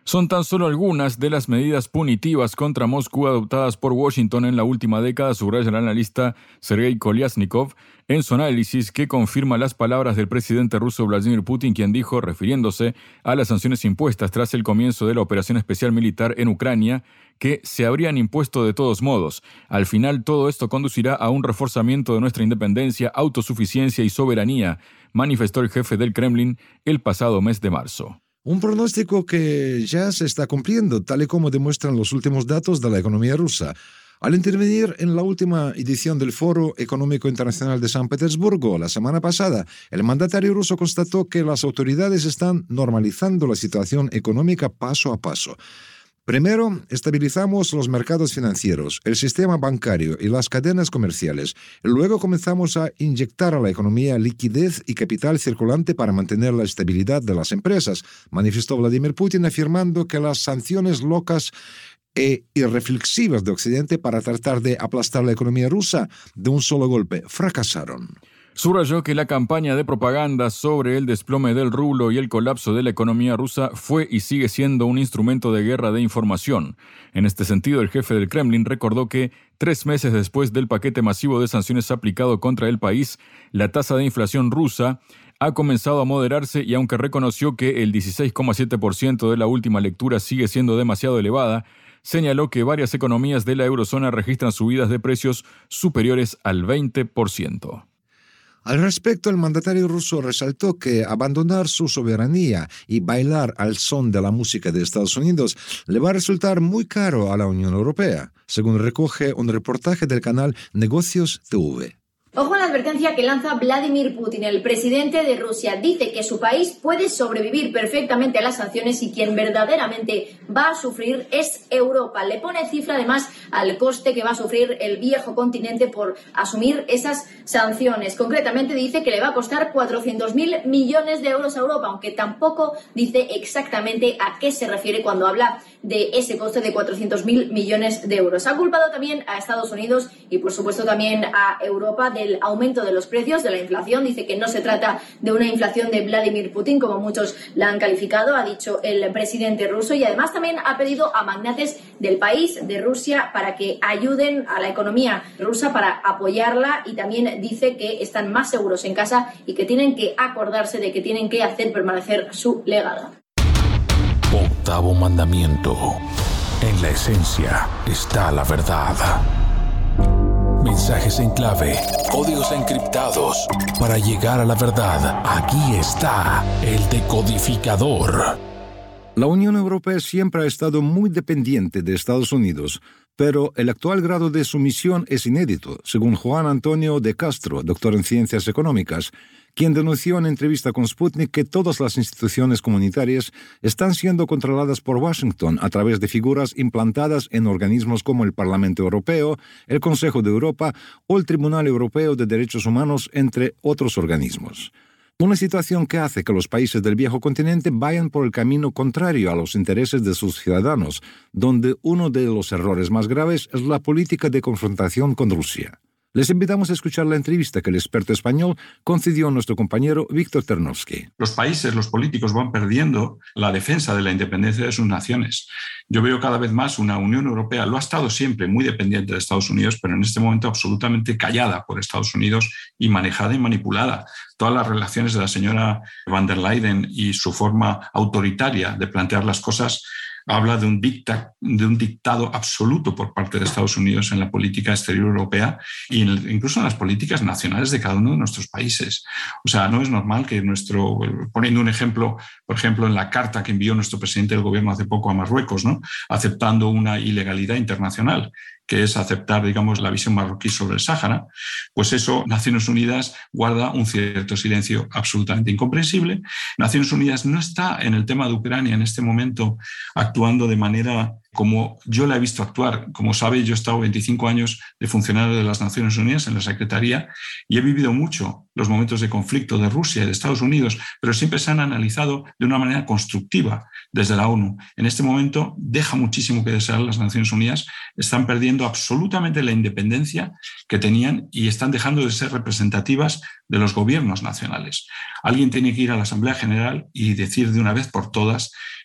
Son tan solo algunas de las medidas punitivas contra Moscú adoptadas por Washington en la última década, subraya el analista Sergei Kolyasnikov en su análisis, que confirma las palabras del presidente ruso Vladimir Putin, quien dijo, refiriéndose a las sanciones impuestas tras el comienzo de la operación especial militar en Ucrania, que se habrían impuesto de todos modos. Al final, todo esto conducirá a un reforzamiento de nuestra independencia, autosuficiencia y soberanía, manifestó el jefe del Kremlin el pasado mes de marzo. Un pronóstico que ya se está cumpliendo, tal y como demuestran los últimos datos de la economía rusa. Al intervenir en la última edición del Foro Económico Internacional de San Petersburgo la semana pasada, el mandatario ruso constató que las autoridades están normalizando la situación económica paso a paso. Primero, estabilizamos los mercados financieros, el sistema bancario y las cadenas comerciales. Luego comenzamos a inyectar a la economía liquidez y capital circulante para mantener la estabilidad de las empresas, manifestó Vladimir Putin, afirmando que las sanciones locas e irreflexivas de Occidente para tratar de aplastar la economía rusa de un solo golpe fracasaron. Subrayó que la campaña de propaganda sobre el desplome del rublo y el colapso de la economía rusa fue y sigue siendo un instrumento de guerra de información. En este sentido, el jefe del Kremlin recordó que 3 meses después del paquete masivo de sanciones aplicado contra el país, la tasa de inflación rusa ha comenzado a moderarse, y aunque reconoció que el 16,7% de la última lectura sigue siendo demasiado elevada, señaló que varias economías de la eurozona registran subidas de precios superiores al 20%. Al respecto, el mandatario ruso resaltó que abandonar su soberanía y bailar al son de la música de Estados Unidos le va a resultar muy caro a la Unión Europea, según recoge un reportaje del canal Negocios TV. Ojo a la advertencia que lanza Vladimir Putin. El presidente de Rusia dice que su país puede sobrevivir perfectamente a las sanciones y quien verdaderamente va a sufrir es Europa. Le pone cifra además al coste que va a sufrir el viejo continente por asumir esas sanciones. Concretamente dice que le va a costar 400.000 millones de euros a Europa, aunque tampoco dice exactamente a qué se refiere cuando habla de ese coste de 400.000 millones de euros. Ha culpado también a Estados Unidos y por supuesto también a Europa del aumento de los precios, de la inflación. Dice que no se trata de una inflación de Vladimir Putin, como muchos la han calificado, ha dicho el presidente ruso, y además también ha pedido a magnates del país, de Rusia, para que ayuden a la economía rusa, para apoyarla, y también dice que están más seguros en casa y que tienen que acordarse de que tienen que hacer permanecer su legado. Octavo mandamiento. En la esencia está la verdad. Mensajes en clave, códigos encriptados. Para llegar a la verdad, aquí está el decodificador. La Unión Europea siempre ha estado muy dependiente de Estados Unidos, pero el actual grado de sumisión es inédito, según Juan Antonio de Castro, doctor en Ciencias Económicas, quien denunció en entrevista con Sputnik que todas las instituciones comunitarias están siendo controladas por Washington a través de figuras implantadas en organismos como el Parlamento Europeo, el Consejo de Europa o el Tribunal Europeo de Derechos Humanos, entre otros organismos. Una situación que hace que los países del viejo continente vayan por el camino contrario a los intereses de sus ciudadanos, donde uno de los errores más graves es la política de confrontación con Rusia. Les invitamos a escuchar la entrevista que el experto español concedió a nuestro compañero Víctor Ternovsky. Los países, los políticos van perdiendo la defensa de la independencia de sus naciones. Yo veo cada vez más una Unión Europea, lo ha estado siempre muy dependiente de Estados Unidos, pero en este momento absolutamente callada por Estados Unidos y manejada y manipulada. Todas las relaciones de la señora van der Leyen y su forma autoritaria de plantear las cosas habla de un dictado absoluto por parte de Estados Unidos en la política exterior europea e incluso en las políticas nacionales de cada uno de nuestros países. O sea, no es normal que poniendo un ejemplo, por ejemplo, en la carta que envió nuestro presidente del gobierno hace poco a Marruecos, ¿no?, aceptando una ilegalidad internacional, que es aceptar, digamos, la visión marroquí sobre el Sáhara, pues eso, Naciones Unidas guarda un cierto silencio absolutamente incomprensible. Naciones Unidas no está en el tema de Ucrania en este momento actuando de manera como yo la he visto actuar. Como sabe, yo he estado 25 años de funcionario de las Naciones Unidas en la Secretaría y he vivido mucho los momentos de conflicto de Rusia y de Estados Unidos, pero siempre se han analizado de una manera constructiva desde la ONU. En este momento deja muchísimo que desear las Naciones Unidas, están perdiendo absolutamente la independencia que tenían y están dejando de ser representativas de los gobiernos nacionales. Alguien tiene que ir a la Asamblea General y decir de una vez por todas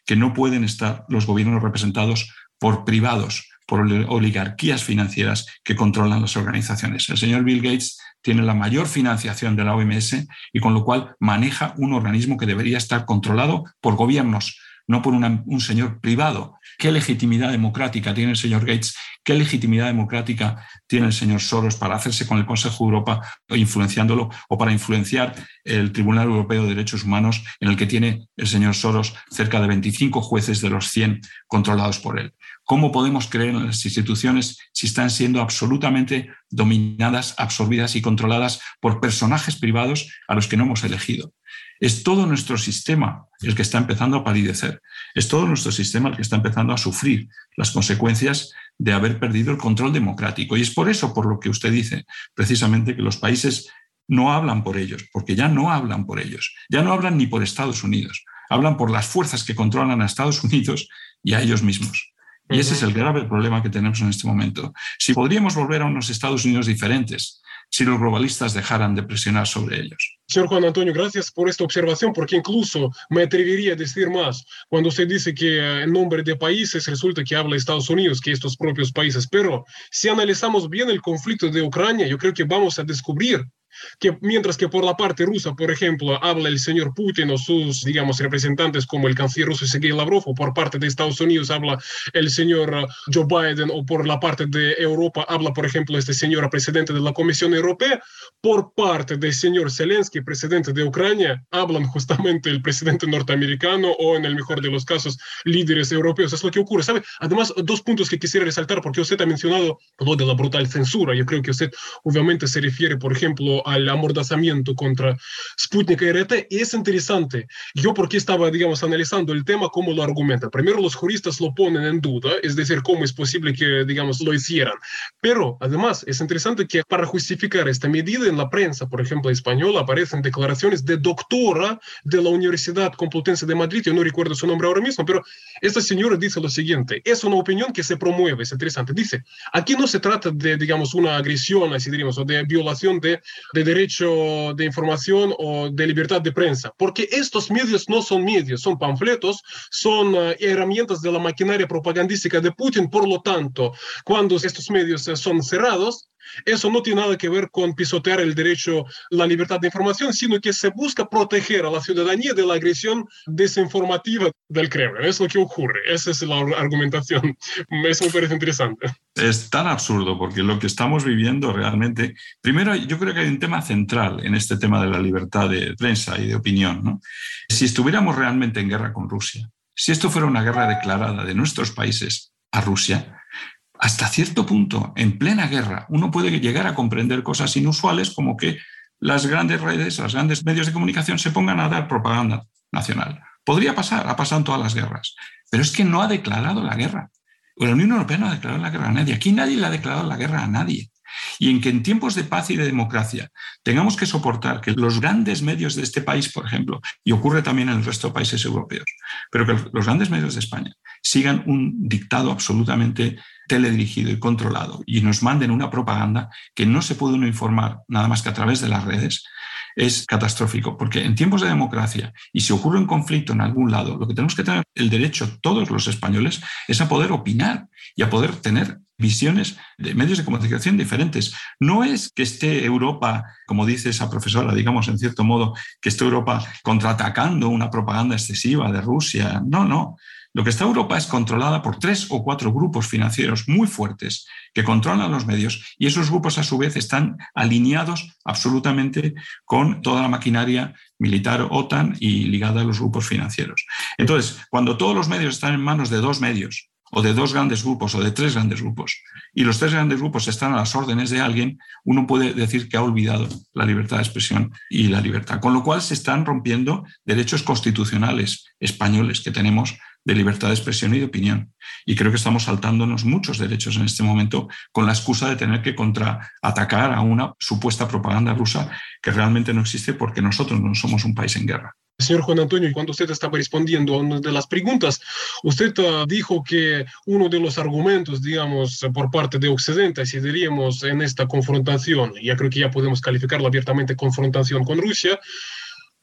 que no pueden estar los gobiernos representados por privados, por oligarquías financieras que controlan las organizaciones. El señor Bill Gates tiene la mayor financiación de la OMS y con lo cual maneja un organismo que debería estar controlado por gobiernos, no por un señor privado. ¿Qué legitimidad democrática tiene el señor Gates? ¿Qué legitimidad democrática tiene el señor Soros para hacerse con el Consejo de Europa influenciándolo o para influenciar el Tribunal Europeo de Derechos Humanos en el que tiene el señor Soros cerca de 25 jueces de los 100 controlados por él? ¿Cómo podemos creer en las instituciones si están siendo absolutamente dominadas, absorbidas y controladas por personajes privados a los que no hemos elegido? Es todo nuestro sistema el que está empezando a palidecer. Es todo nuestro sistema el que está empezando a sufrir las consecuencias de haber perdido el control democrático. Y es por eso por lo que usted dice precisamente que los países no hablan por ellos, porque ya no hablan por ellos. Ya no hablan ni por Estados Unidos. Hablan por las fuerzas que controlan a Estados Unidos y a ellos mismos. Y ese es el grave problema que tenemos en este momento. Si podríamos volver a unos Estados Unidos diferentes, si los globalistas dejaran de presionar sobre ellos. Señor Juan Antonio, gracias por esta observación, porque incluso me atrevería a decir más. Cuando usted dice que en nombre de países resulta que habla Estados Unidos, que estos propios países, pero si analizamos bien el conflicto de Ucrania, yo creo que vamos a descubrir que mientras que por la parte rusa, por ejemplo, habla el señor Putin o sus, digamos, representantes como el canciller ruso Sergei Lavrov, o por parte de Estados Unidos habla el señor Joe Biden, o por la parte de Europa habla, por ejemplo, este señor presidente de la Comisión Europea, por parte del señor Zelensky, presidente de Ucrania, hablan justamente el presidente norteamericano o, en el mejor de los casos, líderes europeos. Es lo que ocurre, ¿sabe? Además, dos puntos que quisiera resaltar, porque usted ha mencionado lo de la brutal censura. Yo creo que usted obviamente se refiere, por ejemplo, al amordazamiento contra Sputnik RT, y es interesante. Yo porque estaba, digamos, analizando el tema, cómo lo argumentan. Primero, los juristas lo ponen en duda, es decir, cómo es posible que, digamos, lo hicieran. Pero, además, es interesante que para justificar esta medida en la prensa, por ejemplo, española, aparecen declaraciones de doctora de la Universidad Complutense de Madrid, yo no recuerdo su nombre ahora mismo, pero esta señora dice lo siguiente, es una opinión que se promueve, es interesante, dice, aquí no se trata de, digamos, una agresión, así diríamos, o de violación de derecho de información o de libertad de prensa, porque estos medios no son medios, son panfletos, son herramientas de la maquinaria propagandística de Putin. Por lo tanto, cuando estos medios son cerrados, eso no tiene nada que ver con pisotear el derecho, la libertad de información, sino que se busca proteger a la ciudadanía de la agresión desinformativa del Kremlin. Es lo que ocurre, esa es la argumentación. Eso me parece interesante. Es tan absurdo porque lo que estamos viviendo realmente, primero yo creo que hay un tema central en este tema de la libertad de prensa y de opinión, ¿no? Si estuviéramos realmente en guerra con Rusia, si esto fuera una guerra declarada de nuestros países a Rusia, hasta cierto punto, en plena guerra, uno puede llegar a comprender cosas inusuales como que las grandes redes, los grandes medios de comunicación se pongan a dar propaganda nacional. Podría pasar, ha pasado en todas las guerras, pero es que no ha declarado la guerra. La Unión Europea no ha declarado la guerra a nadie. Aquí nadie le ha declarado la guerra a nadie. Y en que en tiempos de paz y de democracia tengamos que soportar que los grandes medios de este país, por ejemplo, y ocurre también en el resto de países europeos, pero que los grandes medios de España sigan un dictado absolutamente teledirigido y controlado y nos manden una propaganda que no se puede uno informar nada más que a través de las redes, es catastrófico, porque en tiempos de democracia y si ocurre un conflicto en algún lado, lo que tenemos que tener el derecho todos los españoles es a poder opinar y a poder tener visiones de medios de comunicación diferentes. No es que esté Europa, como dice esa profesora, digamos en cierto modo, que esté Europa contraatacando una propaganda excesiva de Rusia. No, no. Lo que está Europa es controlada por 3 o 4 grupos financieros muy fuertes que controlan los medios y esos grupos a su vez están alineados absolutamente con toda la maquinaria militar OTAN y ligada a los grupos financieros. Entonces, cuando todos los medios están en manos de 2 medios o de 2 grandes grupos o de 3 grandes grupos y los 3 grandes grupos están a las órdenes de alguien, uno puede decir que ha olvidado la libertad de expresión y la libertad. Con lo cual se están rompiendo derechos constitucionales españoles que tenemos de libertad de expresión y de opinión. Y creo que estamos saltándonos muchos derechos en este momento con la excusa de tener que contraatacar a una supuesta propaganda rusa que realmente no existe porque nosotros no somos un país en guerra. Señor Juan Antonio, cuando usted estaba respondiendo a una de las preguntas, usted dijo que uno de los argumentos, digamos, por parte de Occidente, si diríamos en esta confrontación, ya creo que ya podemos calificarlo abiertamente confrontación con Rusia,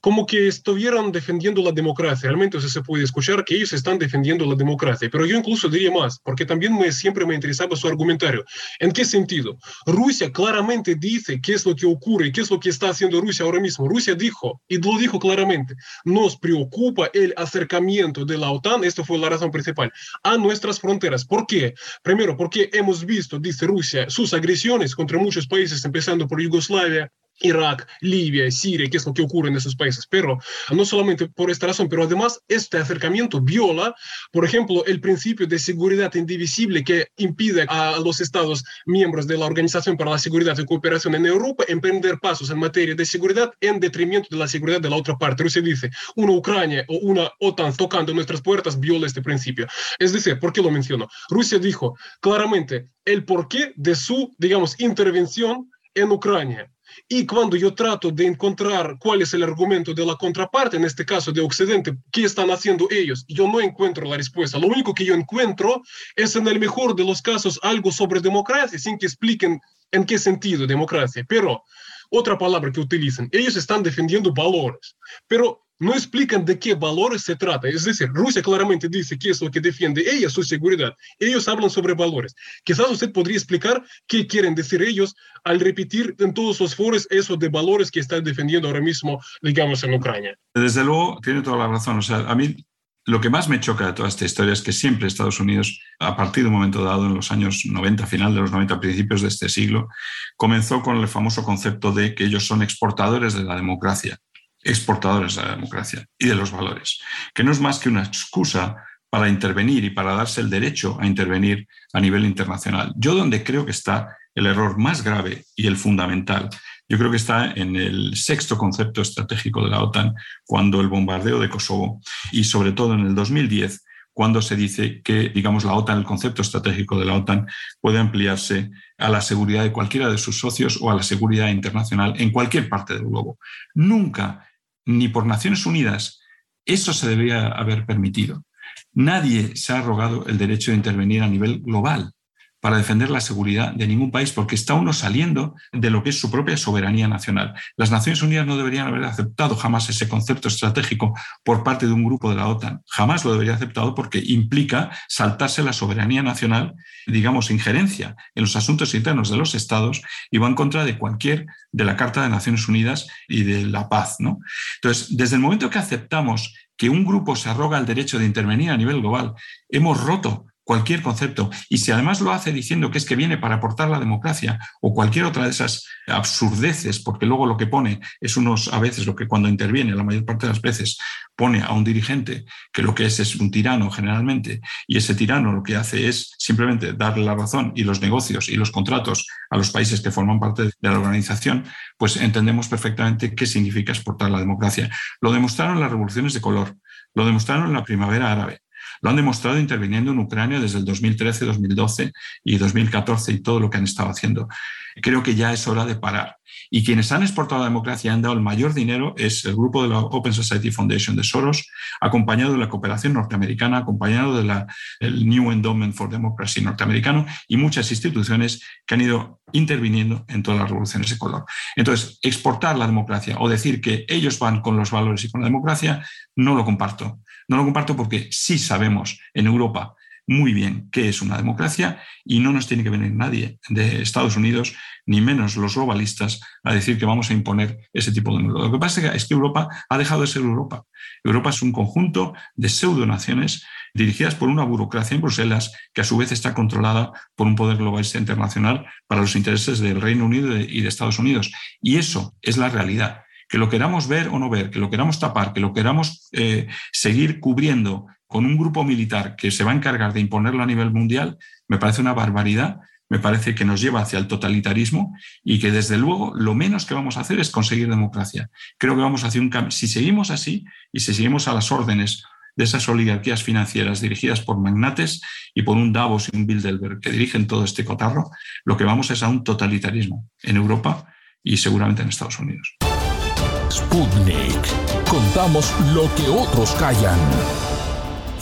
como que estuvieran defendiendo la democracia. Realmente se puede escuchar que ellos están defendiendo la democracia. Pero yo incluso diría más, porque también siempre me interesaba su argumentario. ¿En qué sentido? Rusia claramente dice qué es lo que ocurre, qué es lo que está haciendo Rusia ahora mismo. Rusia dijo, y lo dijo claramente, nos preocupa el acercamiento de la OTAN, esto fue la razón principal, a nuestras fronteras. ¿Por qué? Primero, porque hemos visto, dice Rusia, sus agresiones contra muchos países, empezando por Yugoslavia, Irak, Libia, Siria, que es lo que ocurre en esos países. Pero no solamente por esta razón, pero además este acercamiento viola, por ejemplo, el principio de seguridad indivisible que impide a los Estados miembros de la Organización para la Seguridad y Cooperación en Europa emprender pasos en materia de seguridad en detrimento de la seguridad de la otra parte. Rusia dice, una Ucrania o una OTAN tocando nuestras puertas viola este principio. Es decir, ¿por qué lo menciono? Rusia dijo claramente el porqué de su, digamos, intervención en Ucrania. Y cuando yo trato de encontrar cuál es el argumento de la contraparte, en este caso de Occidente, qué están haciendo ellos, yo no encuentro la respuesta. Lo único que yo encuentro es, en el mejor de los casos, algo sobre democracia, sin que expliquen en qué sentido democracia. Pero otra palabra que utilizan, ellos están defendiendo valores, pero no explican de qué valores se trata. Es decir, Rusia claramente dice qué es lo que defiende ella, su seguridad. Ellos hablan sobre valores. Quizás usted podría explicar qué quieren decir ellos al repetir en todos los foros eso de valores que están defendiendo ahora mismo, digamos, en Ucrania. Desde luego, tiene toda la razón. O sea, a mí lo que más me choca de toda esta historia es que siempre Estados Unidos, a partir de un momento dado, en los años 90, final de los 90, principios de este siglo, comenzó con el famoso concepto de que ellos son exportadores de la democracia. Exportadores de la democracia y de los valores, que no es más que una excusa para intervenir y para darse el derecho a intervenir a nivel internacional. Yo donde creo que está el error más grave y el fundamental, yo creo que está en el sexto concepto estratégico de la OTAN, cuando el bombardeo de Kosovo y sobre todo en el 2010, cuando se dice que, digamos, la OTAN, el concepto estratégico de la OTAN puede ampliarse a la seguridad de cualquiera de sus socios o a la seguridad internacional en cualquier parte del globo. Nunca, ni por Naciones Unidas, eso se debería haber permitido. Nadie se ha arrogado el derecho de intervenir a nivel global para defender la seguridad de ningún país, porque está uno saliendo de lo que es su propia soberanía nacional. Las Naciones Unidas no deberían haber aceptado jamás ese concepto estratégico por parte de un grupo de la OTAN. Jamás lo debería haber aceptado porque implica saltarse la soberanía nacional, digamos, injerencia en los asuntos internos de los estados y va en contra de cualquier de la Carta de Naciones Unidas y de la paz, ¿no? Entonces, desde el momento que aceptamos que un grupo se arroga el derecho de intervenir a nivel global, hemos roto cualquier concepto. Y si además lo hace diciendo que es que viene para aportar la democracia o cualquier otra de esas absurdeces, porque luego lo que pone es a veces lo que cuando interviene, la mayor parte de las veces, pone a un dirigente que lo que es un tirano generalmente, y ese tirano lo que hace es simplemente darle la razón y los negocios y los contratos a los países que forman parte de la organización, pues entendemos perfectamente qué significa exportar la democracia. Lo demostraron las revoluciones de color, lo demostraron en la primavera árabe, lo han demostrado interviniendo en Ucrania desde el 2013, 2012 y 2014 y todo lo que han estado haciendo. Creo que ya es hora de parar. Y quienes han exportado la democracia y han dado el mayor dinero es el grupo de la Open Society Foundation de Soros, acompañado de la cooperación norteamericana, acompañado del New Endowment for Democracy norteamericano y muchas instituciones que han ido interviniendo en todas las revoluciones de color. Entonces, exportar la democracia o decir que ellos van con los valores y con la democracia, no lo comparto. No lo comparto porque sí sabemos en Europa muy bien qué es una democracia y no nos tiene que venir nadie de Estados Unidos, ni menos los globalistas, a decir que vamos a imponer ese tipo de modelo. Lo que pasa es que Europa ha dejado de ser Europa. Europa es un conjunto de pseudonaciones dirigidas por una burocracia en Bruselas que a su vez está controlada por un poder globalista internacional para los intereses del Reino Unido y de Estados Unidos. Y eso es la realidad. Que lo queramos ver o no ver, que lo queramos tapar, que lo queramos seguir cubriendo con un grupo militar que se va a encargar de imponerlo a nivel mundial, me parece una barbaridad, me parece que nos lleva hacia el totalitarismo y que desde luego lo menos que vamos a hacer es conseguir democracia. Creo que vamos hacia un cambio. Si seguimos así y si seguimos a las órdenes de esas oligarquías financieras dirigidas por magnates y por un Davos y un Bilderberg que dirigen todo este cotarro, lo que vamos es a un totalitarismo en Europa y seguramente en Estados Unidos. Sputnik. Contamos lo que otros callan.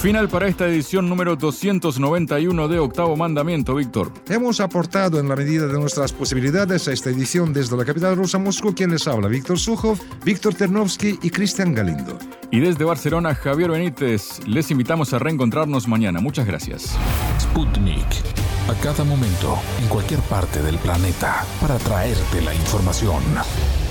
Final para esta edición número 291 de Octavo Mandamiento, Víctor. Hemos aportado en la medida de nuestras posibilidades a esta edición desde la capital rusa, Moscú, quien les habla, Víctor Sukhov, Víctor Ternovsky y Cristian Galindo. Y desde Barcelona, Javier Benítez. Les invitamos a reencontrarnos mañana. Muchas gracias. Sputnik. A cada momento, en cualquier parte del planeta, para traerte la información.